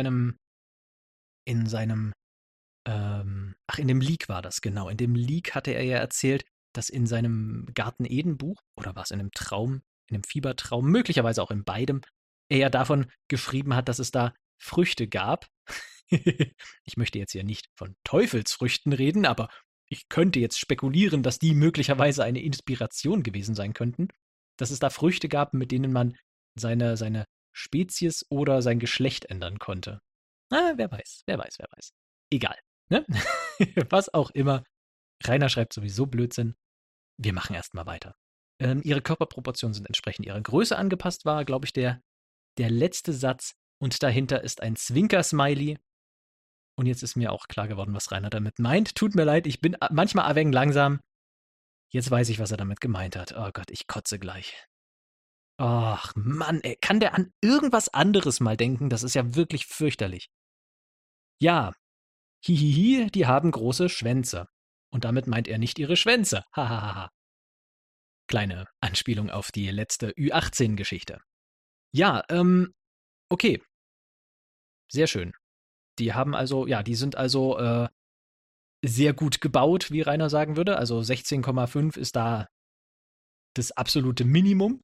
S2: dem Leak war das, genau. In dem Leak hatte er ja erzählt, dass in seinem Garten-Eden-Buch, oder war es in einem Traum, in einem Fiebertraum, möglicherweise auch in beidem, er ja davon geschrieben hat, dass es da Früchte gab. Ich möchte jetzt hier nicht von Teufelsfrüchten reden, aber ich könnte jetzt spekulieren, dass die möglicherweise eine Inspiration gewesen sein könnten, dass es da Früchte gab, mit denen man seine Spezies oder sein Geschlecht ändern konnte. Wer weiß. Egal, ne? Was auch immer. Rainer schreibt sowieso Blödsinn. Wir machen erstmal weiter. Ihre Körperproportionen sind entsprechend ihrer Größe angepasst, war, glaube ich, der letzte Satz. Und dahinter ist ein Zwinker-Smiley. Und jetzt ist mir auch klar geworden, was Rainer damit meint. Tut mir leid, ich bin manchmal ein wenig langsam. Jetzt weiß ich, was er damit gemeint hat. Oh Gott, ich kotze gleich. Ach Mann, ey, kann der an irgendwas anderes mal denken? Das ist ja wirklich fürchterlich. Ja, hihihi, die haben große Schwänze. Und damit meint er nicht ihre Schwänze. Hahaha. Kleine Anspielung auf die letzte Ü18-Geschichte. Ja, okay. Sehr schön. Die sind also sehr gut gebaut, wie Rainer sagen würde. Also 16,5 ist da das absolute Minimum.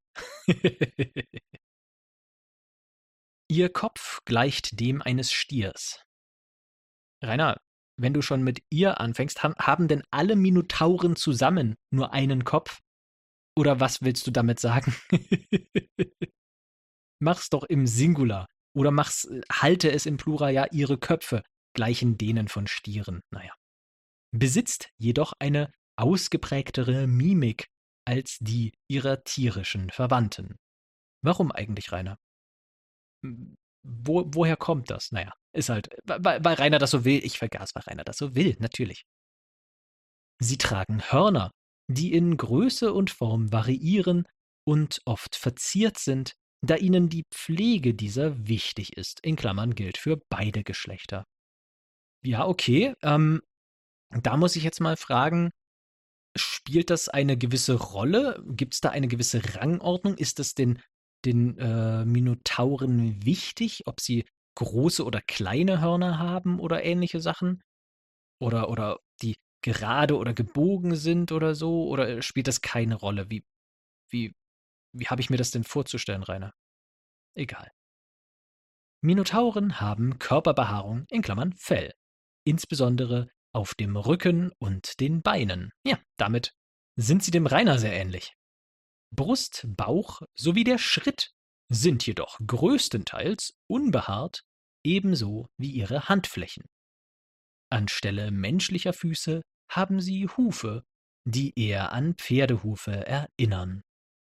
S2: Ihr Kopf gleicht dem eines Stiers. Rainer, wenn du schon mit ihr anfängst, haben denn alle Minotauren zusammen nur einen Kopf? Oder was willst du damit sagen? Mach's doch im Singular. Oder halte es im Plural, ja, ihre Köpfe gleichen denen von Stieren. Naja. Besitzt jedoch eine ausgeprägtere Mimik als die ihrer tierischen Verwandten. Warum eigentlich, Rainer? Woher kommt das? Naja, ist halt, weil Rainer das so will. Ich vergaß, weil Rainer das so will, natürlich. Sie tragen Hörner, die in Größe und Form variieren und oft verziert sind, da ihnen die Pflege dieser wichtig ist. In Klammern gilt für beide Geschlechter. Ja, okay. Da muss ich jetzt mal fragen, spielt das eine gewisse Rolle? Gibt es da eine gewisse Rangordnung? Ist es den Minotauren wichtig, ob sie große oder kleine Hörner haben oder ähnliche Sachen? Oder die gerade oder gebogen sind oder so? Oder spielt das keine Rolle? Wie habe ich mir das denn vorzustellen, Rainer? Egal. Minotauren haben Körperbehaarung in Klammern Fell, insbesondere auf dem Rücken und den Beinen. Ja, damit sind sie dem Rainer sehr ähnlich. Brust, Bauch sowie der Schritt sind jedoch größtenteils unbehaart, ebenso wie ihre Handflächen. Anstelle menschlicher Füße haben sie Hufe, die eher an Pferdehufe erinnern.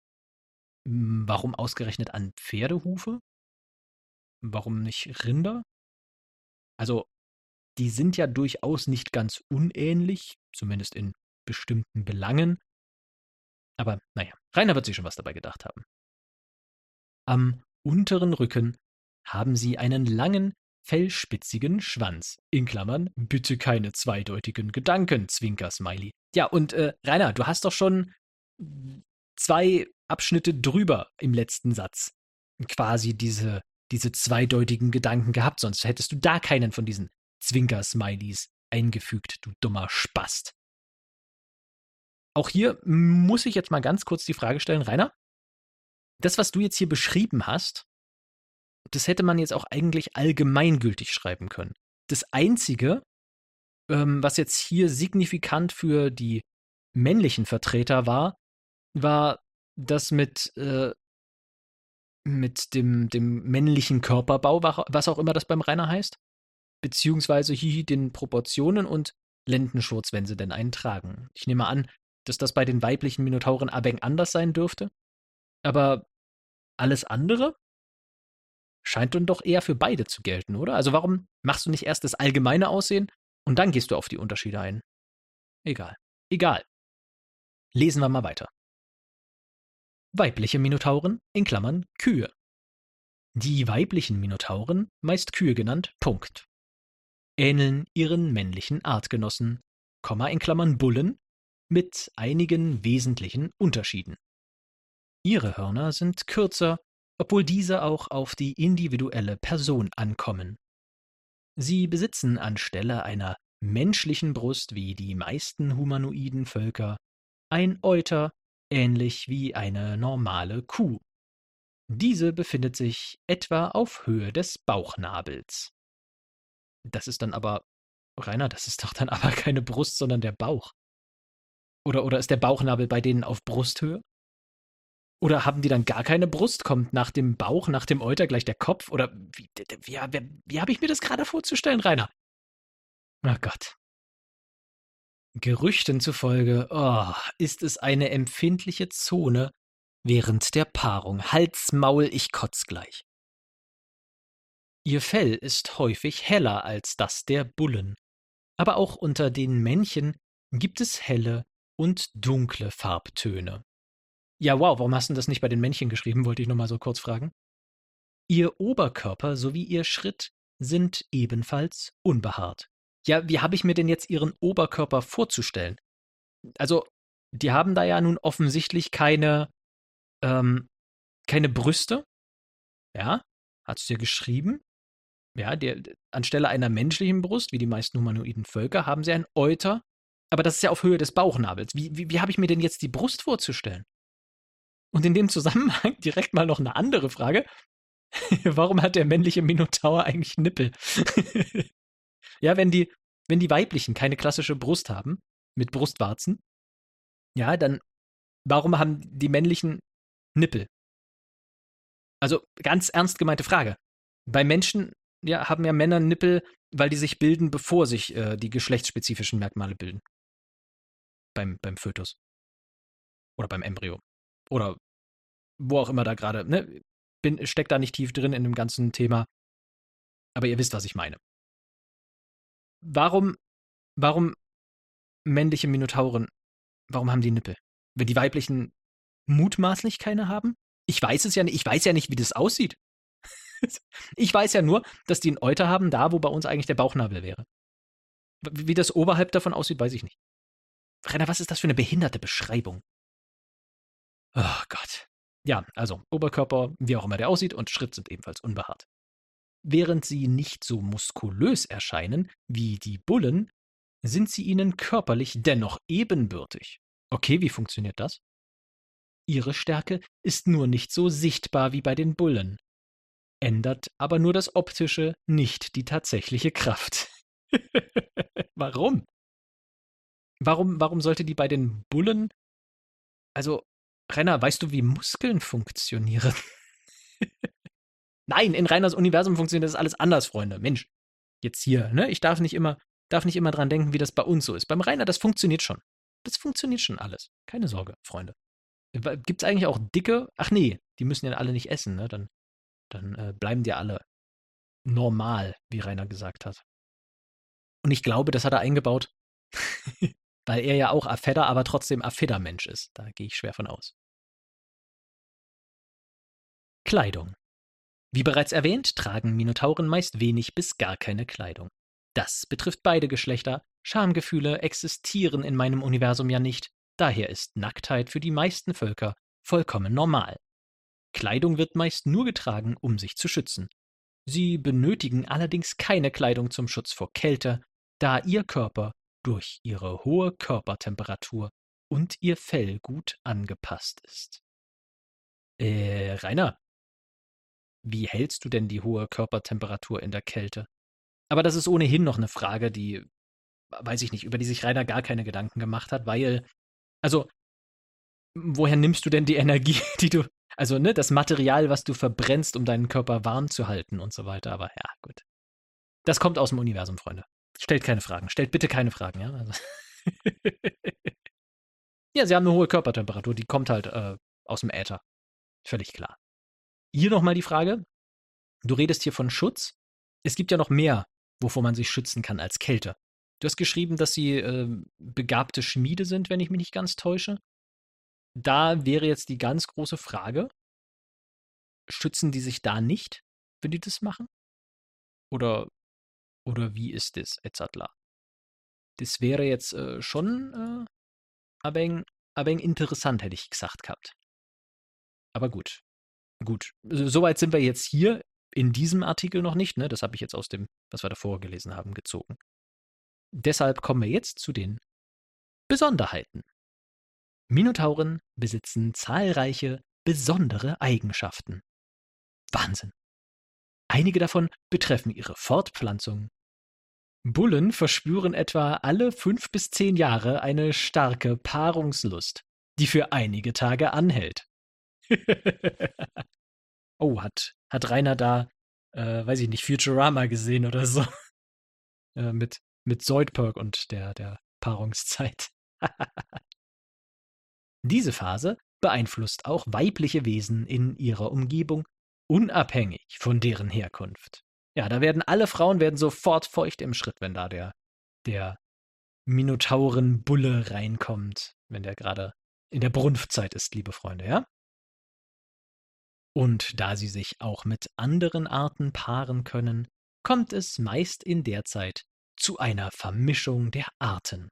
S2: Warum ausgerechnet an Pferdehufe? Warum nicht Rinder? Also, die sind ja durchaus nicht ganz unähnlich, zumindest in bestimmten Belangen. Aber naja, Rainer wird sich schon was dabei gedacht haben. Am unteren Rücken haben sie einen langen, fellspitzigen Schwanz. In Klammern, bitte keine zweideutigen Gedanken, Zwinker-Smiley. Ja, und Rainer, du hast doch schon 2 Abschnitte drüber im letzten Satz quasi diese zweideutigen Gedanken gehabt, sonst hättest du da keinen von diesen Zwinker-Smileys eingefügt, du dummer Spast. Auch hier muss ich jetzt mal ganz kurz die Frage stellen, Rainer, das, was du jetzt hier beschrieben hast, das hätte man jetzt auch eigentlich allgemeingültig schreiben können. Das Einzige, was jetzt hier signifikant für die männlichen Vertreter war das mit dem männlichen Körperbau, was auch immer das beim Rainer heißt, beziehungsweise hier den Proportionen und Lendenschurz, wenn sie denn einen tragen. Ich nehme an, dass das bei den weiblichen Minotauren abeng anders sein dürfte, aber alles andere scheint dann doch eher für beide zu gelten, oder? Also warum machst du nicht erst das allgemeine Aussehen und dann gehst du auf die Unterschiede ein? Egal. Lesen wir mal weiter. Weibliche Minotauren in Klammern Kühe. Die weiblichen Minotauren, meist Kühe genannt, Punkt. Ähneln ihren männlichen Artgenossen, in Klammern Bullen, mit einigen wesentlichen Unterschieden. Ihre Hörner sind kürzer, obwohl diese auch auf die individuelle Person ankommen. Sie besitzen anstelle einer menschlichen Brust wie die meisten humanoiden Völker ein Euter, ähnlich wie eine normale Kuh. Diese befindet sich etwa auf Höhe des Bauchnabels. Das ist dann aber, Rainer, das ist doch dann aber keine Brust, sondern der Bauch. Oder ist der Bauchnabel bei denen auf Brusthöhe? Oder haben die dann gar keine Brust? Kommt nach dem Bauch, nach dem Euter gleich der Kopf? Oder wie habe ich mir das gerade vorzustellen, Rainer? Ach Gott. Gerüchten zufolge ist es eine empfindliche Zone während der Paarung. Hals, Maul, ich kotz gleich. Ihr Fell ist häufig heller als das der Bullen. Aber auch unter den Männchen gibt es helle und dunkle Farbtöne. Ja, wow, warum hast du das nicht bei den Männchen geschrieben, wollte ich nur mal so kurz fragen. Ihr Oberkörper sowie ihr Schritt sind ebenfalls unbehaart. Ja, wie habe ich mir denn jetzt ihren Oberkörper vorzustellen? Also, die haben da ja nun offensichtlich keine Brüste, ja, hat's dir geschrieben. Ja, anstelle einer menschlichen Brust, wie die meisten humanoiden Völker, haben sie einen Euter, aber das ist ja auf Höhe des Bauchnabels. Wie habe ich mir denn jetzt die Brust vorzustellen? Und in dem Zusammenhang direkt mal noch eine andere Frage. Warum hat der männliche Minotaur eigentlich Nippel? Ja, wenn die Weiblichen keine klassische Brust haben, mit Brustwarzen, ja, dann warum haben die männlichen Nippel? Also ganz ernst gemeinte Frage. Bei Menschen ja, haben ja Männer Nippel, weil die sich bilden, bevor sich die geschlechtsspezifischen Merkmale bilden. Beim Fötus. Oder beim Embryo. Oder wo auch immer da gerade, ne? Steckt da nicht tief drin in dem ganzen Thema. Aber ihr wisst, was ich meine. Warum männliche Minotauren, warum haben die Nippel? Wenn die weiblichen mutmaßlich keine haben? Ich weiß es ja nicht, ich weiß ja nicht, wie das aussieht. Ich weiß ja nur, dass die einen Euter haben, da wo bei uns eigentlich der Bauchnabel wäre. Wie das oberhalb davon aussieht, weiß ich nicht. Rainer, was ist das für eine behinderte Beschreibung? Oh Gott. Ja, also Oberkörper, wie auch immer der aussieht, und Schritt sind ebenfalls unbehaart. Während sie nicht so muskulös erscheinen wie die Bullen, sind sie ihnen körperlich dennoch ebenbürtig. Okay, wie funktioniert das? Ihre Stärke ist nur nicht so sichtbar wie bei den Bullen, ändert aber nur das Optische, nicht die tatsächliche Kraft. Warum? Warum sollte die bei den Bullen, also, Renner, weißt du, wie Muskeln funktionieren? Nein, in Reiners Universum funktioniert das alles anders, Freunde. Mensch, jetzt hier, ne? Ich darf nicht immer dran denken, wie das bei uns so ist. Beim Rainer, das funktioniert schon. Das funktioniert schon alles. Keine Sorge, Freunde. Gibt's eigentlich auch dicke? Ach nee, die müssen ja alle nicht essen, ne? Dann bleiben die alle normal, wie Rainer gesagt hat. Und ich glaube, das hat er eingebaut, weil er ja auch Affedder, aber trotzdem Affedder-Mensch ist. Da gehe ich schwer von aus. Kleidung. Wie bereits erwähnt, tragen Minotauren meist wenig bis gar keine Kleidung. Das betrifft beide Geschlechter. Schamgefühle existieren in meinem Universum ja nicht. Daher ist Nacktheit für die meisten Völker vollkommen normal. Kleidung wird meist nur getragen, um sich zu schützen. Sie benötigen allerdings keine Kleidung zum Schutz vor Kälte, da ihr Körper durch ihre hohe Körpertemperatur und ihr Fell gut angepasst ist. Rainer, wie hältst du denn die hohe Körpertemperatur in der Kälte? Aber das ist ohnehin noch eine Frage, die, weiß ich nicht, über die sich Rainer gar keine Gedanken gemacht hat, weil, also, woher nimmst du denn die Energie, die du, also, ne, das Material, was du verbrennst, um deinen Körper warm zu halten und so weiter, aber ja, gut. Das kommt aus dem Universum, Freunde. Stellt keine Fragen. Stellt bitte keine Fragen, ja? Also ja, sie haben eine hohe Körpertemperatur, die kommt halt aus dem Äther. Völlig klar. Hier nochmal die Frage. Du redest hier von Schutz. Es gibt ja noch mehr, wovor man sich schützen kann als Kälte. Du hast geschrieben, dass sie begabte Schmiede sind, wenn ich mich nicht ganz täusche. Da wäre jetzt die ganz große Frage, schützen die sich da nicht, wenn die das machen? Oder wie ist das, Etzadler? Das wäre jetzt schon ein wenig interessant, hätte ich gesagt gehabt. Aber gut. Gut. Soweit sind wir jetzt hier in diesem Artikel noch nicht, ne? Das habe ich jetzt aus dem, was wir davor gelesen haben, gezogen. Deshalb kommen wir jetzt zu den Besonderheiten. Minotauren besitzen zahlreiche besondere Eigenschaften. Wahnsinn. Einige davon betreffen ihre Fortpflanzung. Bullen verspüren etwa alle 5 bis 10 Jahre eine starke Paarungslust, die für einige Tage anhält. Oh, hat Rainer da, weiß ich nicht, Futurama gesehen oder so? Mit Zoidberg und der Paarungszeit. Diese Phase beeinflusst auch weibliche Wesen in ihrer Umgebung, unabhängig von deren Herkunft. Ja, da werden alle Frauen sofort feucht im Schritt, wenn da der Minotauren-Bulle reinkommt, wenn der gerade in der Brunftzeit ist, liebe Freunde, ja? Und da sie sich auch mit anderen Arten paaren können, kommt es meist in der Zeit zu einer Vermischung der Arten.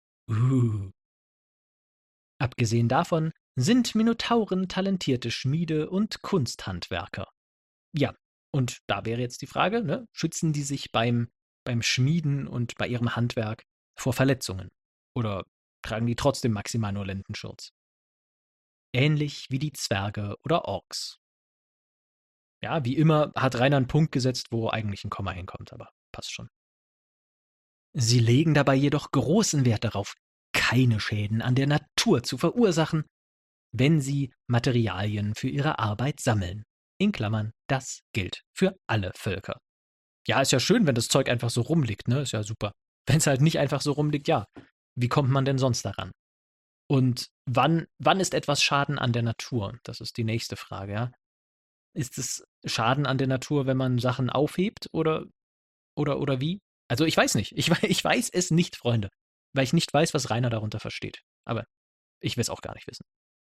S2: Abgesehen davon sind Minotauren talentierte Schmiede und Kunsthandwerker. Ja, und da wäre jetzt die Frage, ne, schützen die sich beim Schmieden und bei ihrem Handwerk vor Verletzungen? Oder tragen die trotzdem maximal nur Lendenschurz? Ähnlich wie die Zwerge oder Orks. Ja, wie immer hat Rainer einen Punkt gesetzt, wo eigentlich ein Komma hinkommt, aber passt schon. Sie legen dabei jedoch großen Wert darauf, keine Schäden an der Natur zu verursachen, wenn sie Materialien für ihre Arbeit sammeln. In Klammern, das gilt für alle Völker. Ja, ist ja schön, wenn das Zeug einfach so rumliegt, ne? Ist ja super. Wenn es halt nicht einfach so rumliegt, ja, wie kommt man denn sonst daran? Und wann ist etwas Schaden an der Natur? Das ist die nächste Frage, ja. Ist es Schaden an der Natur, wenn man Sachen aufhebt oder wie? Also ich weiß nicht. Ich weiß es nicht, Freunde. Weil ich nicht weiß, was Rainer darunter versteht. Aber ich will es auch gar nicht wissen.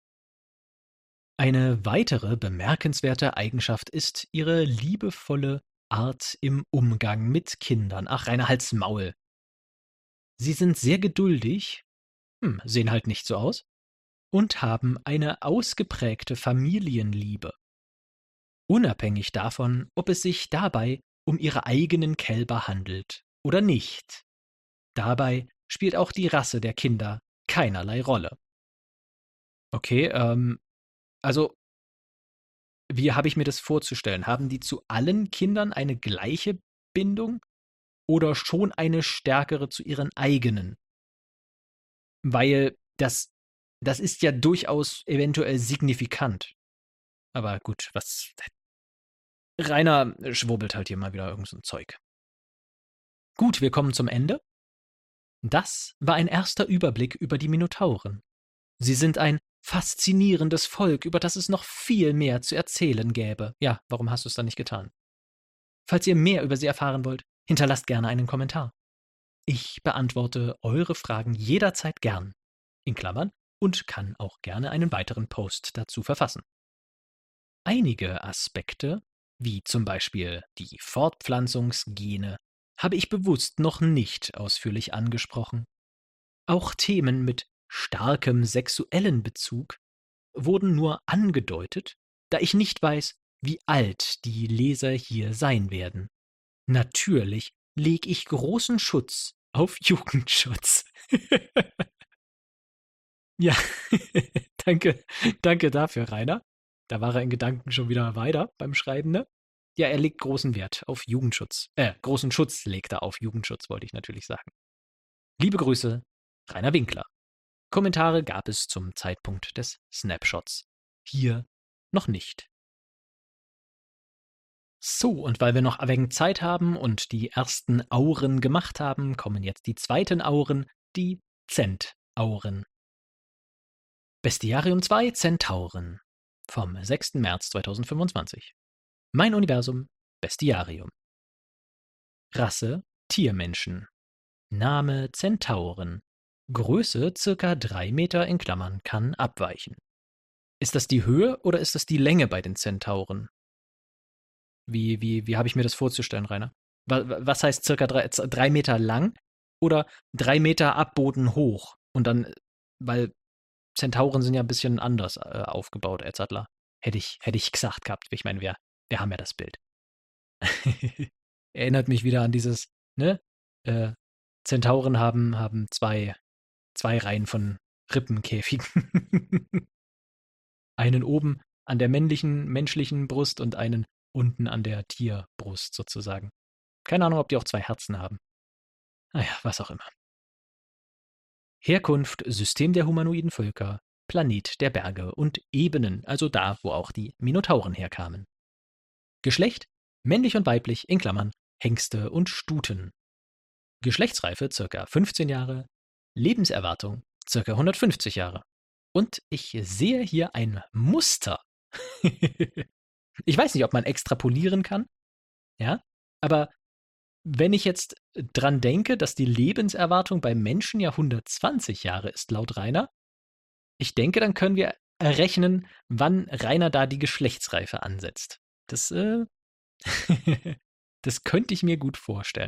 S2: Eine weitere bemerkenswerte Eigenschaft ist ihre liebevolle Art im Umgang mit Kindern. Ach, Rainer, halt's Maul. Sie sind sehr geduldig, sehen halt nicht so aus, und haben eine ausgeprägte Familienliebe. Unabhängig davon, ob es sich dabei um ihre eigenen Kälber handelt oder nicht. Dabei spielt auch die Rasse der Kinder keinerlei Rolle. Okay, also, wie habe ich mir das vorzustellen? Haben die zu allen Kindern eine gleiche Bindung oder schon eine stärkere zu ihren eigenen? Weil das ist ja durchaus eventuell signifikant. Aber gut, Rainer schwurbelt halt hier mal wieder irgend so ein Zeug. Gut, wir kommen zum Ende. Das war ein erster Überblick über die Minotauren. Sie sind ein faszinierendes Volk, über das es noch viel mehr zu erzählen gäbe. Ja, warum hast du es dann nicht getan? Falls ihr mehr über sie erfahren wollt, hinterlasst gerne einen Kommentar. Ich beantworte eure Fragen jederzeit gern, in Klammern, und kann auch gerne einen weiteren Post dazu verfassen. Einige Aspekte, wie zum Beispiel die Fortpflanzungsgene, habe ich bewusst noch nicht ausführlich angesprochen. Auch Themen mit starkem sexuellen Bezug wurden nur angedeutet, da ich nicht weiß, wie alt die Leser hier sein werden. Natürlich lege ich großen Schutz auf Jugendschutz. Ja, danke dafür, Rainer. Da war er in Gedanken schon wieder weiter beim Schreiben, ne? Ja, er legt großen Wert auf Jugendschutz. Großen Schutz legt er auf Jugendschutz, wollte ich natürlich sagen. Liebe Grüße, Rainer Winkler. Kommentare gab es zum Zeitpunkt des Snapshots. Hier noch nicht. So, und weil wir noch ein wenig Zeit haben und die ersten Auren gemacht haben, kommen jetzt die zweiten Auren, die Zentauren. Bestiarium 2 Zentauren vom 6. März 2025. Mein Universum Bestiarium. Rasse Tiermenschen. Name Zentauren. Größe circa 3 Meter in Klammern kann abweichen. Ist das die Höhe oder ist das die Länge bei den Zentauren? Wie habe ich mir das vorzustellen, Rainer? Was heißt circa 3 Meter lang oder 3 Meter ab Boden hoch? Und dann, weil Zentauren sind ja ein bisschen anders aufgebaut als Adler. Hätte ich gesagt gehabt. Ich meine, wir haben ja das Bild. Erinnert mich wieder an dieses, ne? Zentauren haben zwei Reihen von Rippenkäfigen. Einen oben an der menschlichen Brust und einen unten an der Tierbrust sozusagen. Keine Ahnung, ob die auch 2 Herzen haben. Naja, was auch immer. Herkunft, System der humanoiden Völker, Planet der Berge und Ebenen, also da, wo auch die Minotauren herkamen. Geschlecht, männlich und weiblich, in Klammern, Hengste und Stuten. Geschlechtsreife ca. 15 Jahre, Lebenserwartung ca. 150 Jahre. Und ich sehe hier ein Muster. Ich weiß nicht, ob man extrapolieren kann, ja, aber wenn ich jetzt dran denke, dass die Lebenserwartung beim Menschen ja 120 Jahre ist, laut Rainer, ich denke, dann können wir errechnen, wann Rainer da die Geschlechtsreife ansetzt. Das, das könnte ich mir gut vorstellen.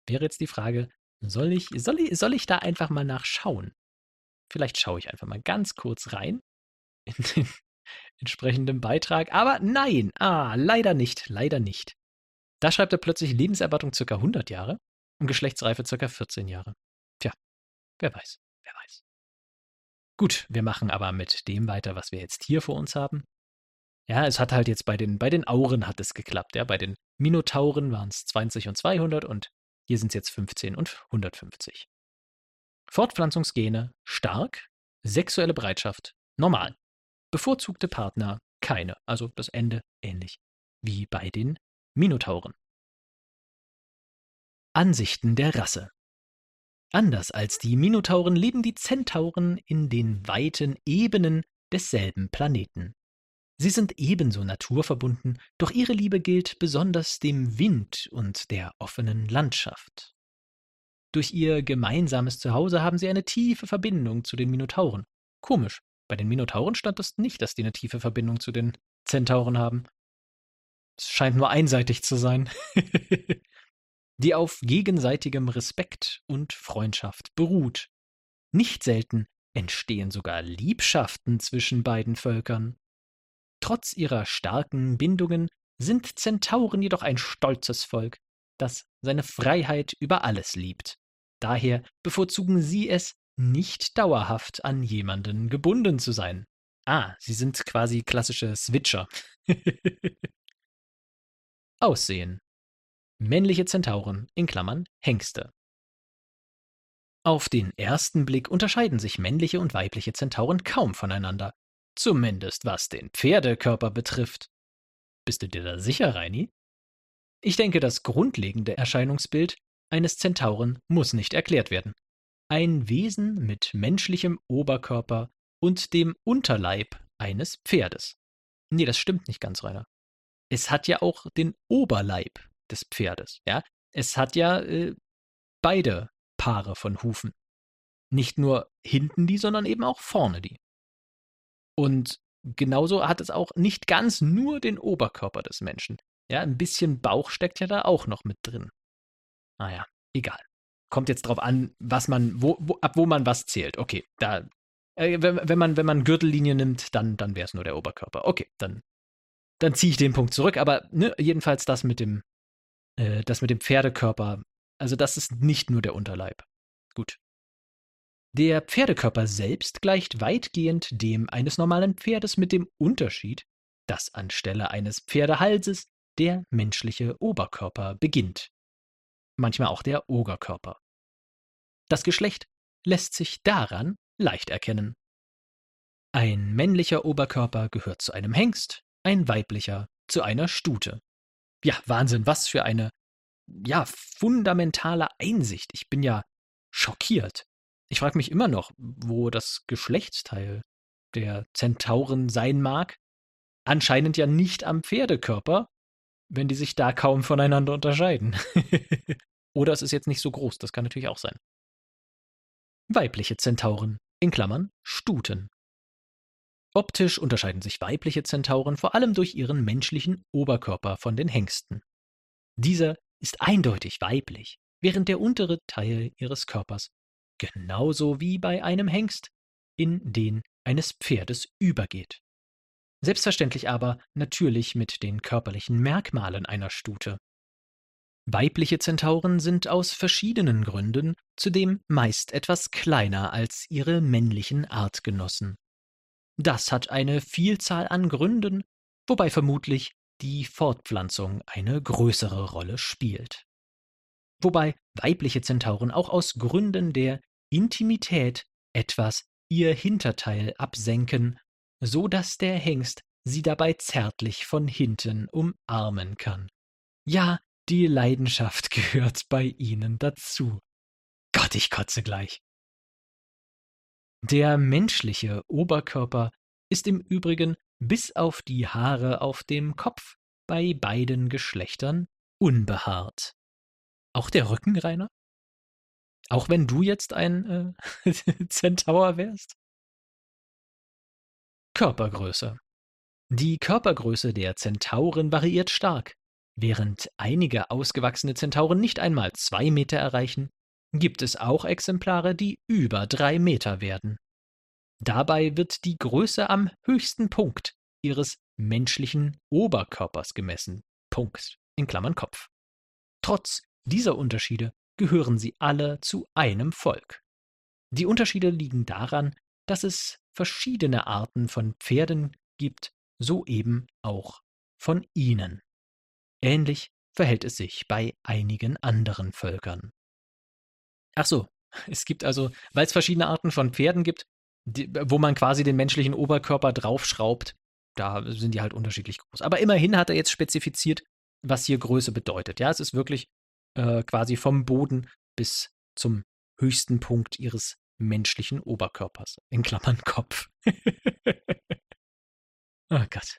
S2: wäre jetzt die Frage, soll ich da einfach mal nachschauen? Vielleicht schaue ich einfach mal ganz kurz rein in den entsprechenden Beitrag. Aber nein, leider nicht, leider nicht. Da schreibt er plötzlich Lebenserwartung ca. 100 Jahre und Geschlechtsreife ca. 14 Jahre. Tja, wer weiß, wer weiß. Gut, wir machen aber mit dem weiter, was wir jetzt hier vor uns haben. Ja, es hat halt jetzt bei den Auren hat es geklappt. Ja, bei den Minotauren waren es 20 und 200 und hier sind es jetzt 15 und 150. Fortpflanzungsgene stark, sexuelle Bereitschaft normal. Bevorzugte Partner keine, also das Ende ähnlich wie bei den Minotauren. Ansichten der Rasse. Anders als die Minotauren leben die Zentauren in den weiten Ebenen desselben Planeten. Sie sind ebenso naturverbunden, doch ihre Liebe gilt besonders dem Wind und der offenen Landschaft. Durch ihr gemeinsames Zuhause haben sie eine tiefe Verbindung zu den Minotauren. Komisch, bei den Minotauren stand es nicht, dass die eine tiefe Verbindung zu den Zentauren haben. Es scheint nur einseitig zu sein. Die auf gegenseitigem Respekt und Freundschaft beruht. Nicht selten entstehen sogar Liebschaften zwischen beiden Völkern. Trotz ihrer starken Bindungen sind Zentauren jedoch ein stolzes Volk, das seine Freiheit über alles liebt. Daher bevorzugen sie es, nicht dauerhaft an jemanden gebunden zu sein. Sie sind quasi klassische Switcher. Aussehen. Männliche Zentauren in Klammern Hengste. Auf den ersten Blick unterscheiden sich männliche und weibliche Zentauren kaum voneinander. Zumindest was den Pferdekörper betrifft. Bist du dir da sicher, Reini? Ich denke, das grundlegende Erscheinungsbild eines Zentauren muss nicht erklärt werden. Ein Wesen mit menschlichem Oberkörper und dem Unterleib eines Pferdes. Nee, das stimmt nicht ganz, Rainer. Es hat ja auch den Oberleib des Pferdes, ja. Es hat ja beide Paare von Hufen. Nicht nur hinten die, sondern eben auch vorne die. Und genauso hat es auch nicht ganz nur den Oberkörper des Menschen. Ja, ein bisschen Bauch steckt ja da auch noch mit drin. Naja, egal. Kommt jetzt drauf an, was man, ab wo man was zählt. Okay, da, wenn man Gürtellinie nimmt, dann wäre es nur der Oberkörper. Okay, dann ziehe ich den Punkt zurück. Aber ne, jedenfalls das mit dem Pferdekörper, also das ist nicht nur der Unterleib. Gut. Der Pferdekörper selbst gleicht weitgehend dem eines normalen Pferdes mit dem Unterschied, dass anstelle eines Pferdehalses der menschliche Oberkörper beginnt. Manchmal auch der Ogerkörper. Das Geschlecht lässt sich daran leicht erkennen. Ein männlicher Oberkörper gehört zu einem Hengst, ein weiblicher zu einer Stute. Ja, Wahnsinn, was für eine, fundamentale Einsicht. Ich bin ja schockiert. Ich frage mich immer noch, wo das Geschlechtsteil der Zentauren sein mag. Anscheinend ja nicht am Pferdekörper, wenn die sich da kaum voneinander unterscheiden. Oder es ist jetzt nicht so groß, das kann natürlich auch sein. Weibliche Zentauren, in Klammern Stuten. Optisch unterscheiden sich weibliche Zentauren vor allem durch ihren menschlichen Oberkörper von den Hengsten. Dieser ist eindeutig weiblich, während der untere Teil ihres Körpers, genauso wie bei einem Hengst, in den eines Pferdes übergeht. Selbstverständlich aber natürlich mit den körperlichen Merkmalen einer Stute. Weibliche Zentauren sind aus verschiedenen Gründen zudem meist etwas kleiner als ihre männlichen Artgenossen. Das hat eine Vielzahl an Gründen, wobei vermutlich die Fortpflanzung eine größere Rolle spielt. Wobei weibliche Zentauren auch aus Gründen der Intimität etwas ihr Hinterteil absenken, so dass der Hengst sie dabei zärtlich von hinten umarmen kann. Ja, die Leidenschaft gehört bei ihnen dazu. Gott, ich kotze gleich. Der menschliche Oberkörper ist im Übrigen bis auf die Haare auf dem Kopf bei beiden Geschlechtern unbehaart. Auch der Rücken, Rainer? Auch wenn du jetzt ein Zentaur wärst? Körpergröße. Die Körpergröße der Zentauren variiert stark. Während einige ausgewachsene Zentauren nicht einmal 2 Meter erreichen, gibt es auch Exemplare, die über 3 Meter werden. Dabei wird die Größe am höchsten Punkt ihres menschlichen Oberkörpers gemessen. Punkt in Klammern Kopf. Trotz dieser Unterschiede gehören sie alle zu einem Volk. Die Unterschiede liegen daran, dass es verschiedene Arten von Pferden gibt, so eben auch von ihnen. Ähnlich verhält es sich bei einigen anderen Völkern. Ach so, es gibt also, weil es verschiedene Arten von Pferden gibt, wo man quasi den menschlichen Oberkörper draufschraubt, da sind die halt unterschiedlich groß. Aber immerhin hat er jetzt spezifiziert, was hier Größe bedeutet. Ja, es ist wirklich quasi vom Boden bis zum höchsten Punkt ihres menschlichen Oberkörpers. In Klammern Kopf. Oh Gott.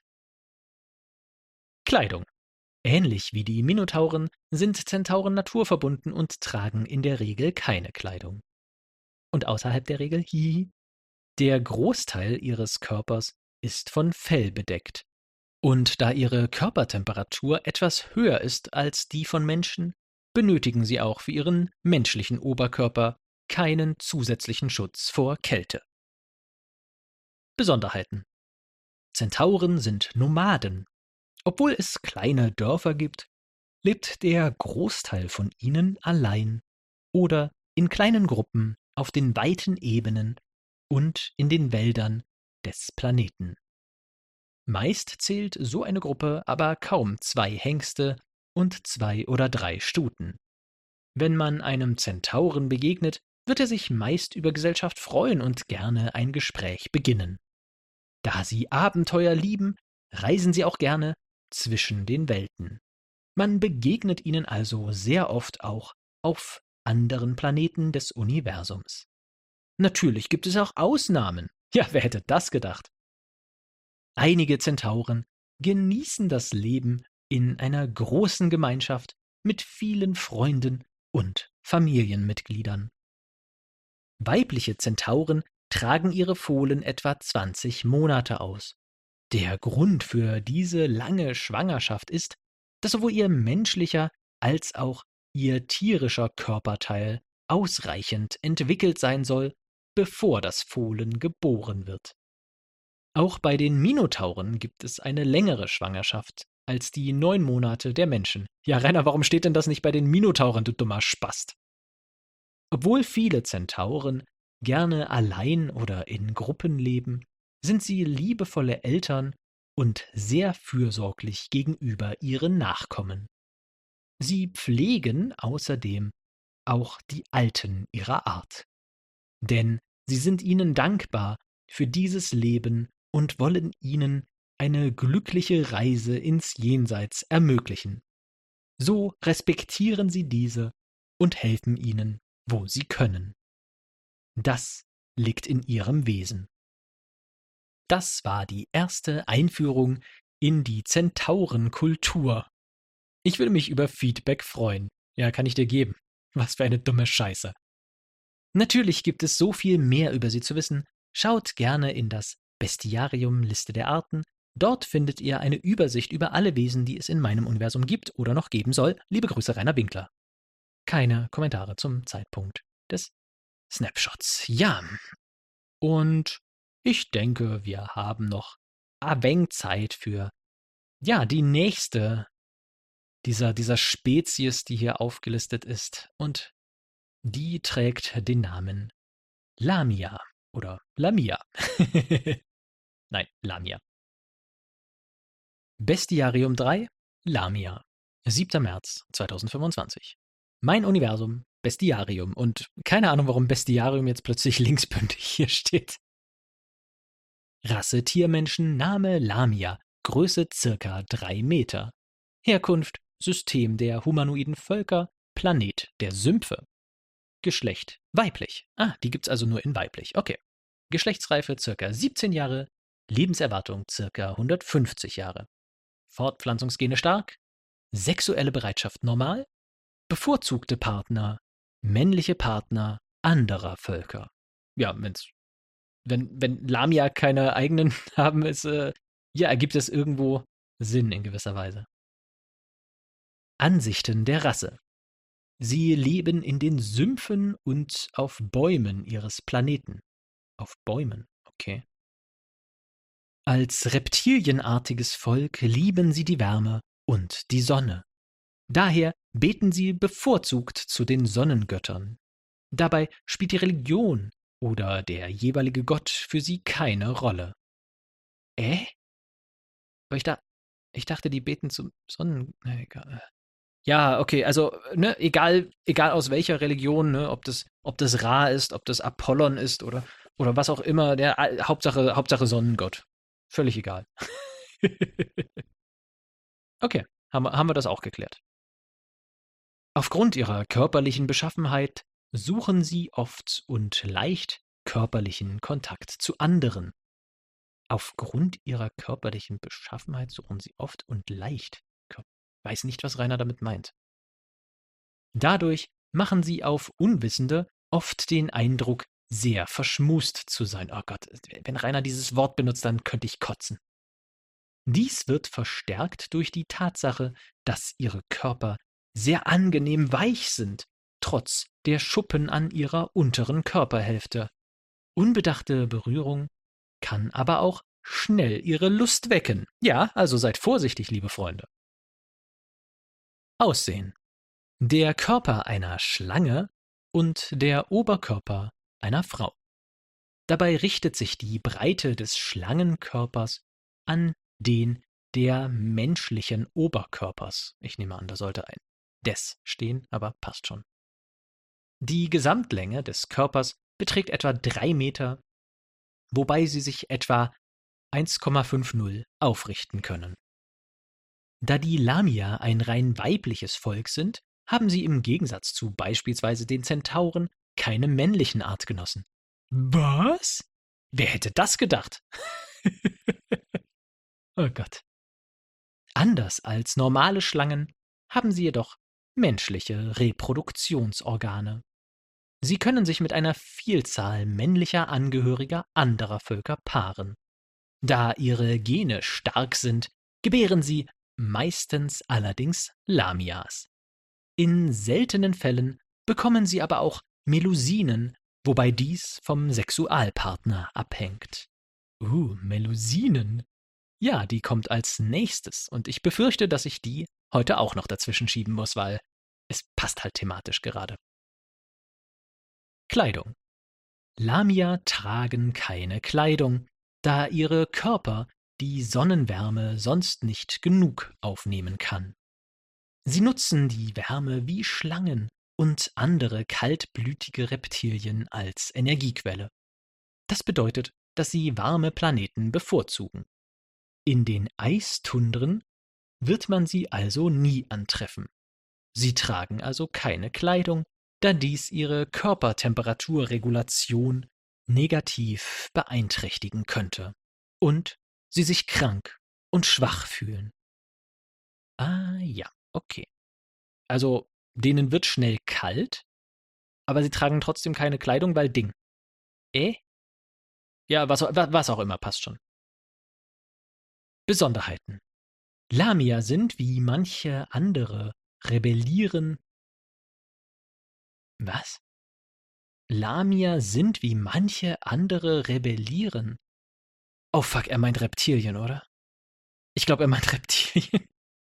S2: Kleidung. Ähnlich wie die Minotauren sind Zentauren naturverbunden und tragen in der Regel keine Kleidung. Und außerhalb der Regel, hihi, der Großteil ihres Körpers ist von Fell bedeckt. Und da ihre Körpertemperatur etwas höher ist als die von Menschen, benötigen sie auch für ihren menschlichen Oberkörper keinen zusätzlichen Schutz vor Kälte. Besonderheiten. Zentauren sind Nomaden. Obwohl es kleine Dörfer gibt, lebt der Großteil von ihnen allein oder in kleinen Gruppen auf den weiten Ebenen und in den Wäldern des Planeten. Meist zählt so eine Gruppe aber kaum 2 Hengste und 2 oder 3 Stuten. Wenn man einem Zentauren begegnet, wird er sich meist über Gesellschaft freuen und gerne ein Gespräch beginnen. Da sie Abenteuer lieben, reisen sie auch gerne zwischen den Welten. Man begegnet ihnen also sehr oft auch auf anderen Planeten des Universums. Natürlich gibt es auch Ausnahmen. Ja, wer hätte das gedacht? Einige Zentauren genießen das Leben in einer großen Gemeinschaft mit vielen Freunden und Familienmitgliedern. Weibliche Zentauren tragen ihre Fohlen etwa 20 Monate aus. Der Grund für diese lange Schwangerschaft ist, dass sowohl ihr menschlicher als auch ihr tierischer Körperteil ausreichend entwickelt sein soll, bevor das Fohlen geboren wird. Auch bei den Minotauren gibt es eine längere Schwangerschaft als die 9 Monate der Menschen. Ja, Rainer, warum steht denn das nicht bei den Minotauren, du dummer Spast? Obwohl viele Zentauren gerne allein oder in Gruppen leben, sind sie liebevolle Eltern und sehr fürsorglich gegenüber ihren Nachkommen. Sie pflegen außerdem auch die Alten ihrer Art. Denn sie sind ihnen dankbar für dieses Leben und wollen ihnen eine glückliche Reise ins Jenseits ermöglichen. So respektieren sie diese und helfen ihnen, wo sie können. Das liegt in ihrem Wesen. Das war die erste Einführung in die Zentaurenkultur. Ich würde mich über Feedback freuen. Ja, kann ich dir geben. Was für eine dumme Scheiße. Natürlich gibt es so viel mehr über sie zu wissen. Schaut gerne in das Bestiarium Liste der Arten. Dort findet ihr eine Übersicht über alle Wesen, die es in meinem Universum gibt oder noch geben soll. Liebe Grüße, Rainer Winkler. Keine Kommentare zum Zeitpunkt des Snapshots. Ja, und ich denke, wir haben noch ein wenig Zeit für, ja, die nächste dieser Spezies, die hier aufgelistet ist. Und die trägt den Namen Lamia oder Lamia. Nein, Lamia. Bestiarium 3, Lamia. 7. März 2025. Mein Universum, Bestiarium. Und keine Ahnung, warum Bestiarium jetzt plötzlich linksbündig hier steht. Rasse Tiermenschen, Name Lamia, Größe circa 3 Meter. Herkunft, System der humanoiden Völker, Planet der Sümpfe. Geschlecht, weiblich. Die gibt's also nur in weiblich. Okay. Geschlechtsreife circa 17 Jahre, Lebenserwartung circa 150 Jahre. Fortpflanzungsgene stark, sexuelle Bereitschaft normal, bevorzugte Partner, männliche Partner anderer Völker. Ja, wenn Lamia keine eigenen haben, ergibt es irgendwo Sinn in gewisser Weise. Ansichten der Rasse. Sie leben in den Sümpfen und auf Bäumen ihres Planeten. Auf Bäumen, okay. Als reptilienartiges Volk lieben sie die Wärme und die Sonne. Daher beten sie bevorzugt zu den Sonnengöttern. Dabei spielt die Religion oder der jeweilige Gott für sie keine Rolle. Aber ich dachte, die beten zum Sonnen... Egal. Ja, okay, also, ne, egal aus welcher Religion, ne, ob das Ra ist, ob das Apollon ist oder was auch immer, Hauptsache Sonnengott. Völlig egal. Okay, haben wir das auch geklärt. Aufgrund ihrer körperlichen Beschaffenheit suchen sie oft und leicht körperlichen Kontakt zu anderen. Aufgrund ihrer körperlichen Beschaffenheit suchen sie oft und leicht. Weiß nicht, was Rainer damit meint. Dadurch machen sie auf Unwissende oft den Eindruck, sehr verschmust zu sein. Oh Gott, wenn Rainer dieses Wort benutzt, dann könnte ich kotzen. Dies wird verstärkt durch die Tatsache, dass ihre Körper sehr angenehm weich sind, trotz der Schuppen an ihrer unteren Körperhälfte. Unbedachte Berührung kann aber auch schnell ihre Lust wecken. Ja, also seid vorsichtig, liebe Freunde. Aussehen. Der Körper einer Schlange und der Oberkörper einer Frau. Dabei richtet sich die Breite des Schlangenkörpers an den der menschlichen Oberkörpers. Ich nehme an, da sollte ein des stehen, aber passt schon. Die Gesamtlänge des Körpers beträgt etwa 3 Meter, wobei sie sich etwa 1,50 aufrichten können. Da die Lamia ein rein weibliches Volk sind, haben sie im Gegensatz zu beispielsweise den Zentauren keine männlichen Artgenossen. Was? Wer hätte das gedacht? Oh Gott. Anders als normale Schlangen haben sie jedoch menschliche Reproduktionsorgane. Sie können sich mit einer Vielzahl männlicher Angehöriger anderer Völker paaren. Da ihre Gene stark sind, gebären sie meistens allerdings Lamias. In seltenen Fällen bekommen sie aber auch Melusinen, wobei dies vom Sexualpartner abhängt. Melusinen. Ja, die kommt als nächstes und ich befürchte, dass ich die heute auch noch dazwischen schieben muss, weil es passt halt thematisch gerade. Kleidung. Lamia tragen keine Kleidung, da ihre Körper die Sonnenwärme sonst nicht genug aufnehmen kann. Sie nutzen die Wärme wie Schlangen und andere kaltblütige Reptilien als Energiequelle. Das bedeutet, dass sie warme Planeten bevorzugen. In den Eistundren wird man sie also nie antreffen. Sie tragen also keine Kleidung, da dies ihre Körpertemperaturregulation negativ beeinträchtigen könnte und sie sich krank und schwach fühlen. Ah ja, okay. Also denen wird schnell kalt, aber sie tragen trotzdem keine Kleidung, weil Ding. Ja, was auch immer, passt schon. Besonderheiten. Lamia sind wie manche andere rebellieren. Was? Lamia sind wie manche andere rebellieren. Oh fuck, er meint Reptilien, oder? Ich glaube, er meint Reptilien.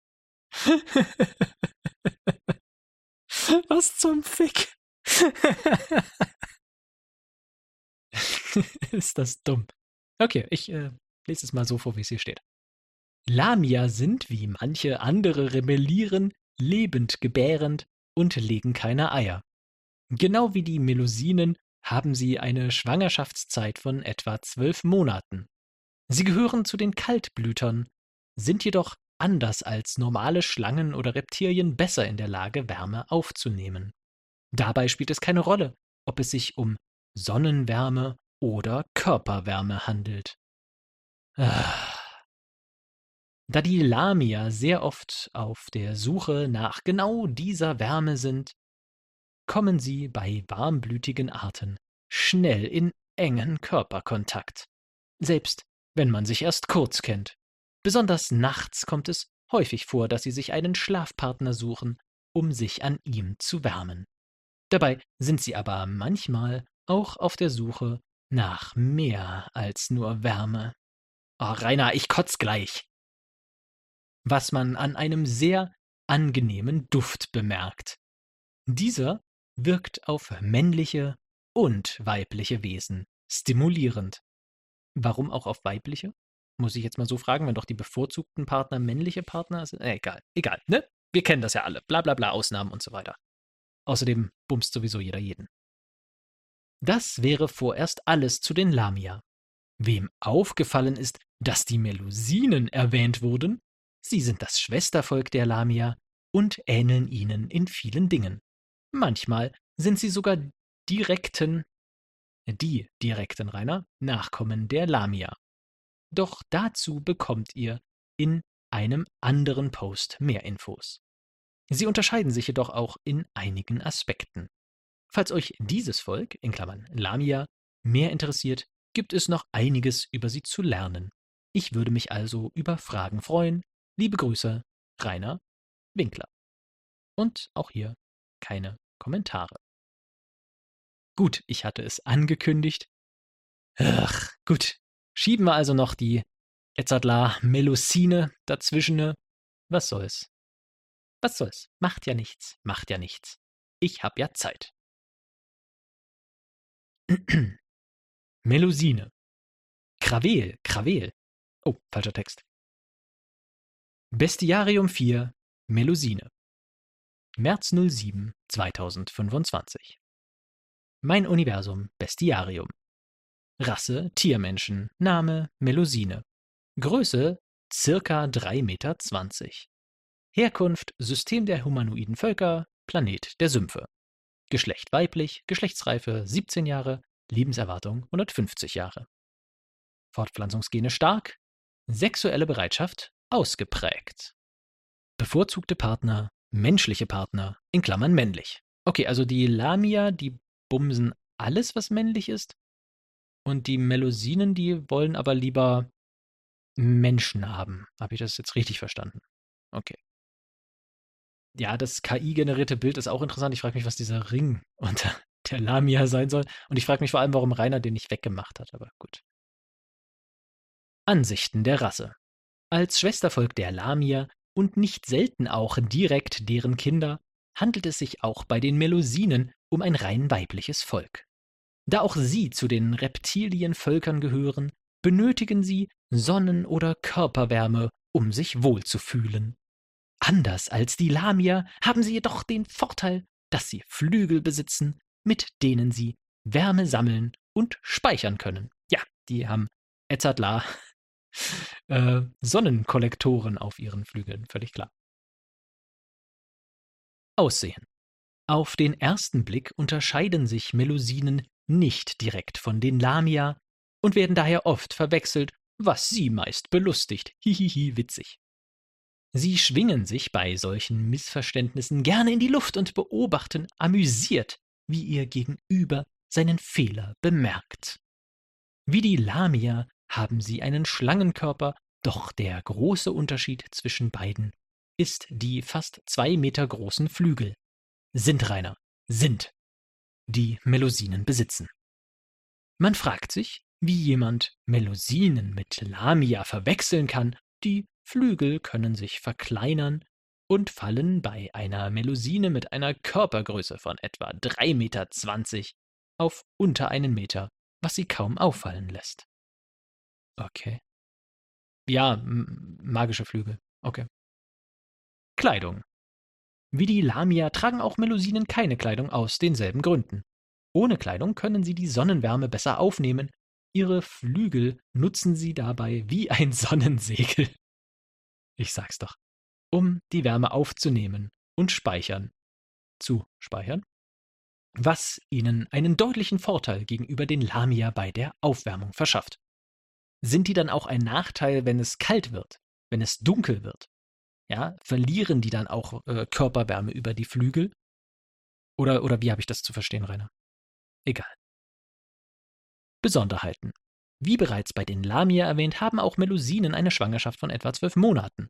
S2: Was zum Fick? Ist das dumm. Okay, ich lese es mal so vor, wie es hier steht. Lamia sind, wie manche andere rebellieren, lebend gebärend und legen keine Eier. Genau wie die Melusinen haben sie eine Schwangerschaftszeit von etwa 12 Monaten. Sie gehören zu den Kaltblütern, sind jedoch anders als normale Schlangen oder Reptilien besser in der Lage, Wärme aufzunehmen. Dabei spielt es keine Rolle, ob es sich um Sonnenwärme oder Körperwärme handelt. Da die Lamia sehr oft auf der Suche nach genau dieser Wärme sind, kommen sie bei warmblütigen Arten schnell in engen Körperkontakt, selbst wenn man sich erst kurz kennt. Besonders nachts kommt es häufig vor, dass sie sich einen Schlafpartner suchen, um sich an ihm zu wärmen. Dabei sind sie aber manchmal auch auf der Suche nach mehr als nur Wärme. Oh, Rainer, ich kotz gleich. Was man an einem sehr angenehmen Duft bemerkt. Dieser wirkt auf männliche und weibliche Wesen stimulierend. Warum auch auf weibliche? Muss ich jetzt mal so fragen, wenn doch die bevorzugten Partner männliche Partner sind? Egal, ne? Wir kennen das ja alle. Bla bla bla, Ausnahmen und so weiter. Außerdem bumst sowieso jeder jeden. Das wäre vorerst alles zu den Lamia. Wem aufgefallen ist, dass die Melusinen erwähnt wurden, sie sind das Schwestervolk der Lamia und ähneln ihnen in vielen Dingen. Manchmal sind sie sogar die direkten Rainer, Nachkommen der Lamia. Doch dazu bekommt ihr in einem anderen Post mehr Infos. Sie unterscheiden sich jedoch auch in einigen Aspekten. Falls euch dieses Volk, in Klammern Lamia, mehr interessiert, gibt es noch einiges über sie zu lernen. Ich würde mich also über Fragen freuen. Liebe Grüße, Rainer Winkler. Und auch hier keine Kommentare. Gut, ich hatte es angekündigt. Ach, gut. Schieben wir also noch die Edzardler Melusine dazwischen. Was soll's? Was soll's? Macht ja nichts. Ich hab ja Zeit. Melusine. Kravel. Oh, falscher Text. Bestiarium 4, Melusine. März 07, 2025. Mein Universum Bestiarium. Rasse Tiermenschen. Name Melusine. Größe circa 3,20 Meter. Herkunft System der humanoiden Völker, Planet der Sümpfe. Geschlecht weiblich, Geschlechtsreife 17 Jahre, Lebenserwartung 150 Jahre. Fortpflanzungsgene stark, sexuelle Bereitschaft ausgeprägt. Bevorzugte Partner, menschliche Partner, in Klammern männlich. Okay, also die Lamia, die bumsen alles, was männlich ist. Und die Melusinen, die wollen aber lieber Menschen haben. Habe ich das jetzt richtig verstanden? Okay. Ja, das KI-generierte Bild ist auch interessant. Ich frage mich, was dieser Ring unter der Lamia sein soll. Und ich frage mich vor allem, warum Rainer den nicht weggemacht hat. Aber gut. Ansichten der Rasse. Als Schwestervolk der Lamia und nicht selten auch direkt deren Kinder handelt es sich auch bei den Melusinen um ein rein weibliches Volk. Da auch sie zu den Reptilienvölkern gehören, benötigen sie Sonnen- oder Körperwärme, um sich wohlzufühlen. Anders als die Lamia haben sie jedoch den Vorteil, dass sie Flügel besitzen, mit denen sie Wärme sammeln und speichern können. Ja, die haben Edzardler Sonnenkollektoren auf ihren Flügeln, völlig klar. Aussehen. Auf den ersten Blick unterscheiden sich Melusinen nicht direkt von den Lamia und werden daher oft verwechselt, was sie meist belustigt. Hihihi, witzig. Sie schwingen sich bei solchen Missverständnissen gerne in die Luft und beobachten amüsiert, wie ihr Gegenüber seinen Fehler bemerkt. Wie die Lamia haben sie einen Schlangenkörper, doch der große Unterschied zwischen beiden ist die fast 2 Meter großen Flügel. Sind, die Melusinen besitzen. Man fragt sich, wie jemand Melusinen mit Lamia verwechseln kann. Die Flügel können sich verkleinern und fallen bei einer Melusine mit einer Körpergröße von etwa 3,20 Meter auf unter 1 Meter, was sie kaum auffallen lässt. Okay. Ja, magische Flügel. Okay. Kleidung. Wie die Lamia tragen auch Melusinen keine Kleidung aus denselben Gründen. Ohne Kleidung können sie die Sonnenwärme besser aufnehmen. Ihre Flügel nutzen sie dabei wie ein Sonnensegel. Ich sag's doch. Um die Wärme aufzunehmen und zu speichern, was ihnen einen deutlichen Vorteil gegenüber den Lamia bei der Aufwärmung verschafft. Sind die dann auch ein Nachteil, wenn es kalt wird, wenn es dunkel wird? Ja, verlieren die dann auch Körperwärme über die Flügel? Oder wie habe ich das zu verstehen, Rainer? Egal. Besonderheiten. Wie bereits bei den Lamia erwähnt, haben auch Melusinen eine Schwangerschaft von etwa 12 Monaten.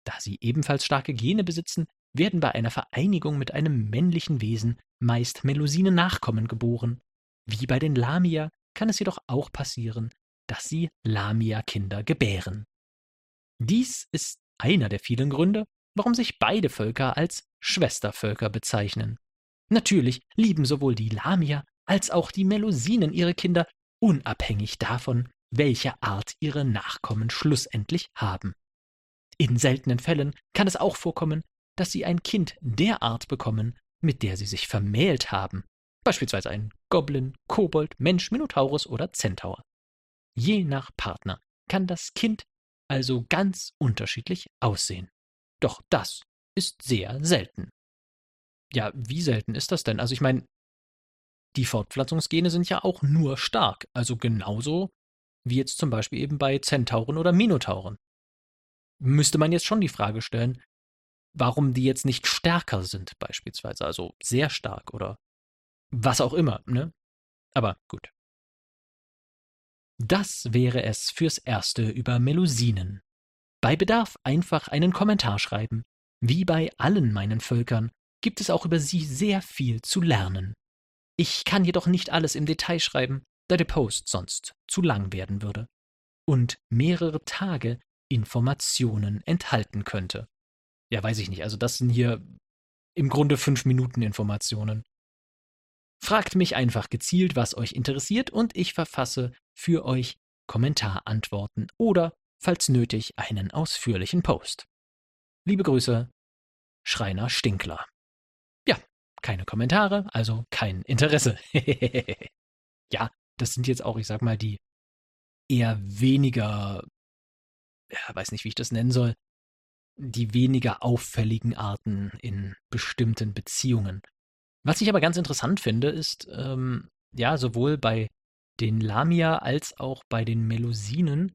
S2: Da sie ebenfalls starke Gene besitzen, werden bei einer Vereinigung mit einem männlichen Wesen meist melusine Nachkommen geboren. Wie bei den Lamia kann es jedoch auch passieren, dass sie Lamia-Kinder gebären. Dies ist einer der vielen Gründe, warum sich beide Völker als Schwestervölker bezeichnen. Natürlich lieben sowohl die Lamia als auch die Melusinen ihre Kinder, unabhängig davon, welche Art ihre Nachkommen schlussendlich haben. In seltenen Fällen kann es auch vorkommen, dass sie ein Kind der Art bekommen, mit der sie sich vermählt haben, beispielsweise ein Goblin, Kobold, Mensch, Minotaurus oder Zentaur. Je nach Partner kann das Kind also ganz unterschiedlich aussehen. Doch das ist sehr selten. Ja, wie selten ist das denn? Also ich meine, die Fortpflanzungsgene sind ja auch nur stark, also genauso wie jetzt zum Beispiel eben bei Zentauren oder Minotauren. Müsste man jetzt schon die Frage stellen, warum die jetzt nicht stärker sind beispielsweise, also sehr stark oder was auch immer, ne? Aber gut. Das wäre es fürs Erste über Melusinen. Bei Bedarf einfach einen Kommentar schreiben. Wie bei allen meinen Völkern gibt es auch über sie sehr viel zu lernen. Ich kann jedoch nicht alles im Detail schreiben, da der Post sonst zu lang werden würde und mehrere Tage Informationen enthalten könnte. Ja, weiß ich nicht, also das sind hier im Grunde 5 Minuten Informationen. Fragt mich einfach gezielt, was euch interessiert, und ich verfasse für euch Kommentarantworten oder, falls nötig, einen ausführlichen Post. Liebe Grüße, Schreiner Stinkler. Ja, keine Kommentare, also kein Interesse. Ja, das sind jetzt auch, ich sag mal, die eher weniger, ja, weiß nicht, wie ich das nennen soll, die weniger auffälligen Arten in bestimmten Beziehungen. Was ich aber ganz interessant finde, ist, ja, sowohl bei den Lamia als auch bei den Melusinen,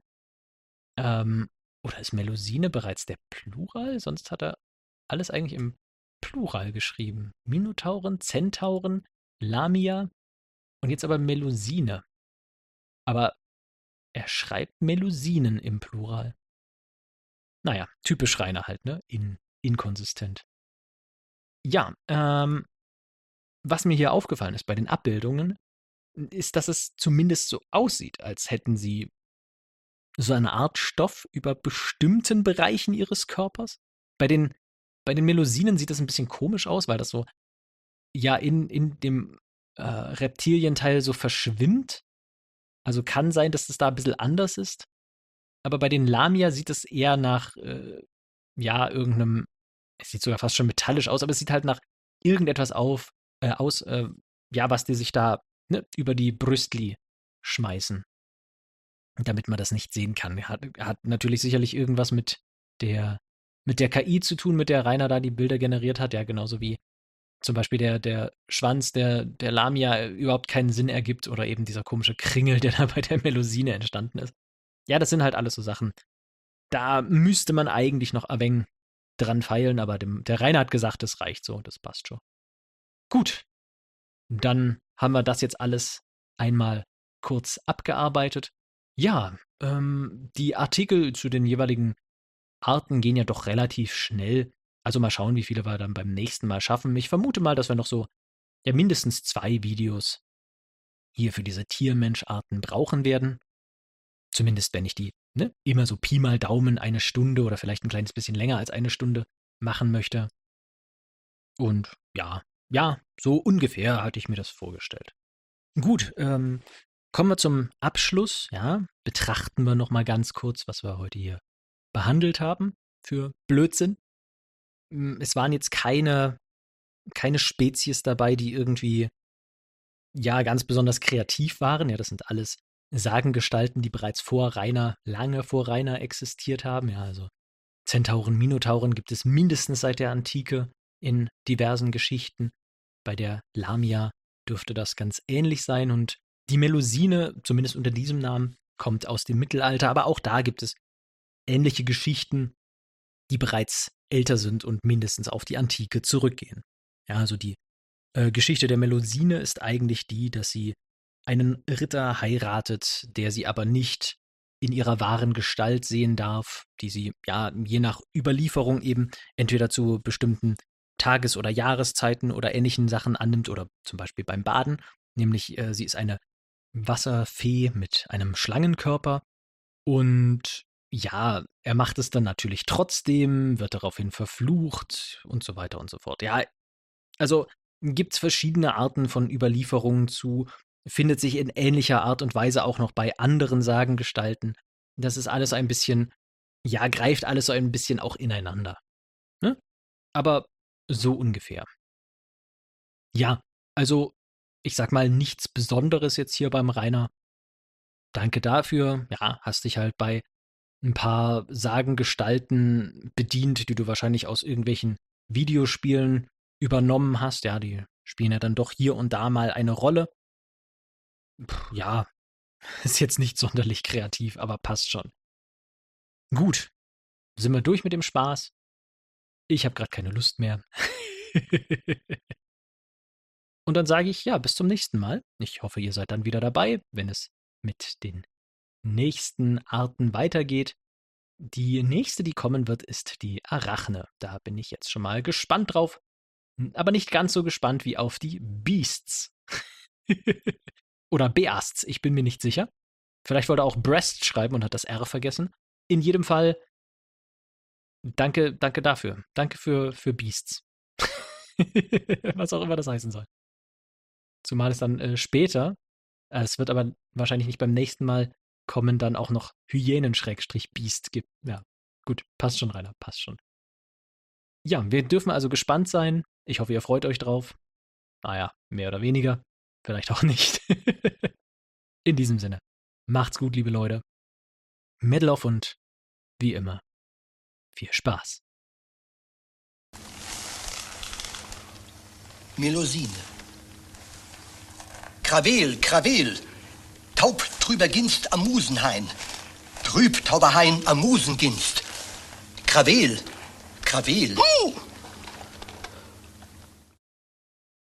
S2: oder ist Melusine bereits der Plural? Sonst hat er alles eigentlich im Plural geschrieben. Minotauren, Zentauren, Lamia und jetzt aber Melusine. Aber er schreibt Melusinen im Plural. Naja, typisch Rainer halt, ne? Inkonsistent. Ja, was mir hier aufgefallen ist bei den Abbildungen, ist, dass es zumindest so aussieht, als hätten sie so eine Art Stoff über bestimmten Bereichen ihres Körpers. Bei den Melusinen sieht das ein bisschen komisch aus, weil das so ja in dem Reptilienteil so verschwimmt. Also kann sein, dass das da ein bisschen anders ist. Aber bei den Lamia sieht es eher nach, ja, irgendeinem, es sieht sogar fast schon metallisch aus, aber es sieht halt nach irgendetwas aus, ja, was die sich da, ne, über die Brüstli schmeißen. Damit man das nicht sehen kann. Hat natürlich sicherlich irgendwas mit der KI zu tun, mit der Rainer da die Bilder generiert hat, ja, genauso wie zum Beispiel der Schwanz der Lamia überhaupt keinen Sinn ergibt oder eben dieser komische Kringel, der da bei der Melusine entstanden ist. Ja, das sind halt alles so Sachen. Da müsste man eigentlich noch ein wenig dran feilen, aber der Rainer hat gesagt, das reicht so, das passt schon. Gut, dann haben wir das jetzt alles einmal kurz abgearbeitet. Ja, die Artikel zu den jeweiligen Arten gehen ja doch relativ schnell. Also mal schauen, wie viele wir dann beim nächsten Mal schaffen. Ich vermute mal, dass wir noch so ja mindestens 2 Videos hier für diese Tier-Mensch-Arten brauchen werden. Zumindest wenn ich die, ne, immer so Pi mal Daumen 1 Stunde oder vielleicht ein kleines bisschen länger als 1 Stunde machen möchte. Und ja, so ungefähr hatte ich mir das vorgestellt. Gut, kommen wir zum Abschluss. Ja, betrachten wir noch mal ganz kurz, was wir heute hier behandelt haben für Blödsinn. Es waren jetzt keine Spezies dabei, die irgendwie ja ganz besonders kreativ waren. Ja, das sind alles Sagengestalten, die bereits lange vor Rainer existiert haben. Ja, also Zentauren, Minotauren gibt es mindestens seit der Antike in diversen Geschichten. Bei der Lamia dürfte das ganz ähnlich sein, und die Melusine, zumindest unter diesem Namen, kommt aus dem Mittelalter, aber auch da gibt es ähnliche Geschichten, die bereits älter sind und mindestens auf die Antike zurückgehen. Ja, also die Geschichte der Melusine ist eigentlich die, dass sie einen Ritter heiratet, der sie aber nicht in ihrer wahren Gestalt sehen darf, die sie ja je nach Überlieferung eben entweder zu bestimmten Tages- oder Jahreszeiten oder ähnlichen Sachen annimmt oder zum Beispiel beim Baden, nämlich sie ist eine Wasserfee mit einem Schlangenkörper und ja, er macht es dann natürlich trotzdem, wird daraufhin verflucht und so weiter und so fort. Ja, also gibt es verschiedene Arten von Überlieferungen zu, findet sich in ähnlicher Art und Weise auch noch bei anderen Sagengestalten. Das ist alles ein bisschen, ja, greift alles so ein bisschen auch ineinander. Ne? Aber so ungefähr. Ja, also ich sag mal nichts Besonderes jetzt hier beim Rainer. Danke dafür. Ja, hast dich halt bei ein paar Sagengestalten bedient, die du wahrscheinlich aus irgendwelchen Videospielen übernommen hast. Ja, die spielen ja dann doch hier und da mal eine Rolle. Ja, ist jetzt nicht sonderlich kreativ, aber passt schon. Gut, sind wir durch mit dem Spaß? Ich habe gerade keine Lust mehr. Und dann sage ich, ja, bis zum nächsten Mal. Ich hoffe, ihr seid dann wieder dabei, wenn es mit den nächsten Arten weitergeht. Die nächste, die kommen wird, ist die Arachne. Da bin ich jetzt schon mal gespannt drauf. Aber nicht ganz so gespannt wie auf die Beasts. Oder Beasts, ich bin mir nicht sicher. Vielleicht wollte er auch Breast schreiben und hat das R vergessen. In jedem Fall, danke dafür. Danke für Beasts. Was auch immer das heißen soll. Zumal es dann später, es wird aber wahrscheinlich nicht beim nächsten Mal kommen, dann auch noch Hyänen-Beast gibt. Ja, gut, passt schon, Rainer, passt schon. Ja, wir dürfen also gespannt sein. Ich hoffe, ihr freut euch drauf. Naja, mehr oder weniger. Vielleicht auch nicht. In diesem Sinne, macht's gut, liebe Leute. Medal off und wie immer, viel Spaß.
S4: Melusine. Krawel, Krawel, taub trüber Ginst am Musenhain, trüb tauber Hain am Musenginst. Krawel, Krawel.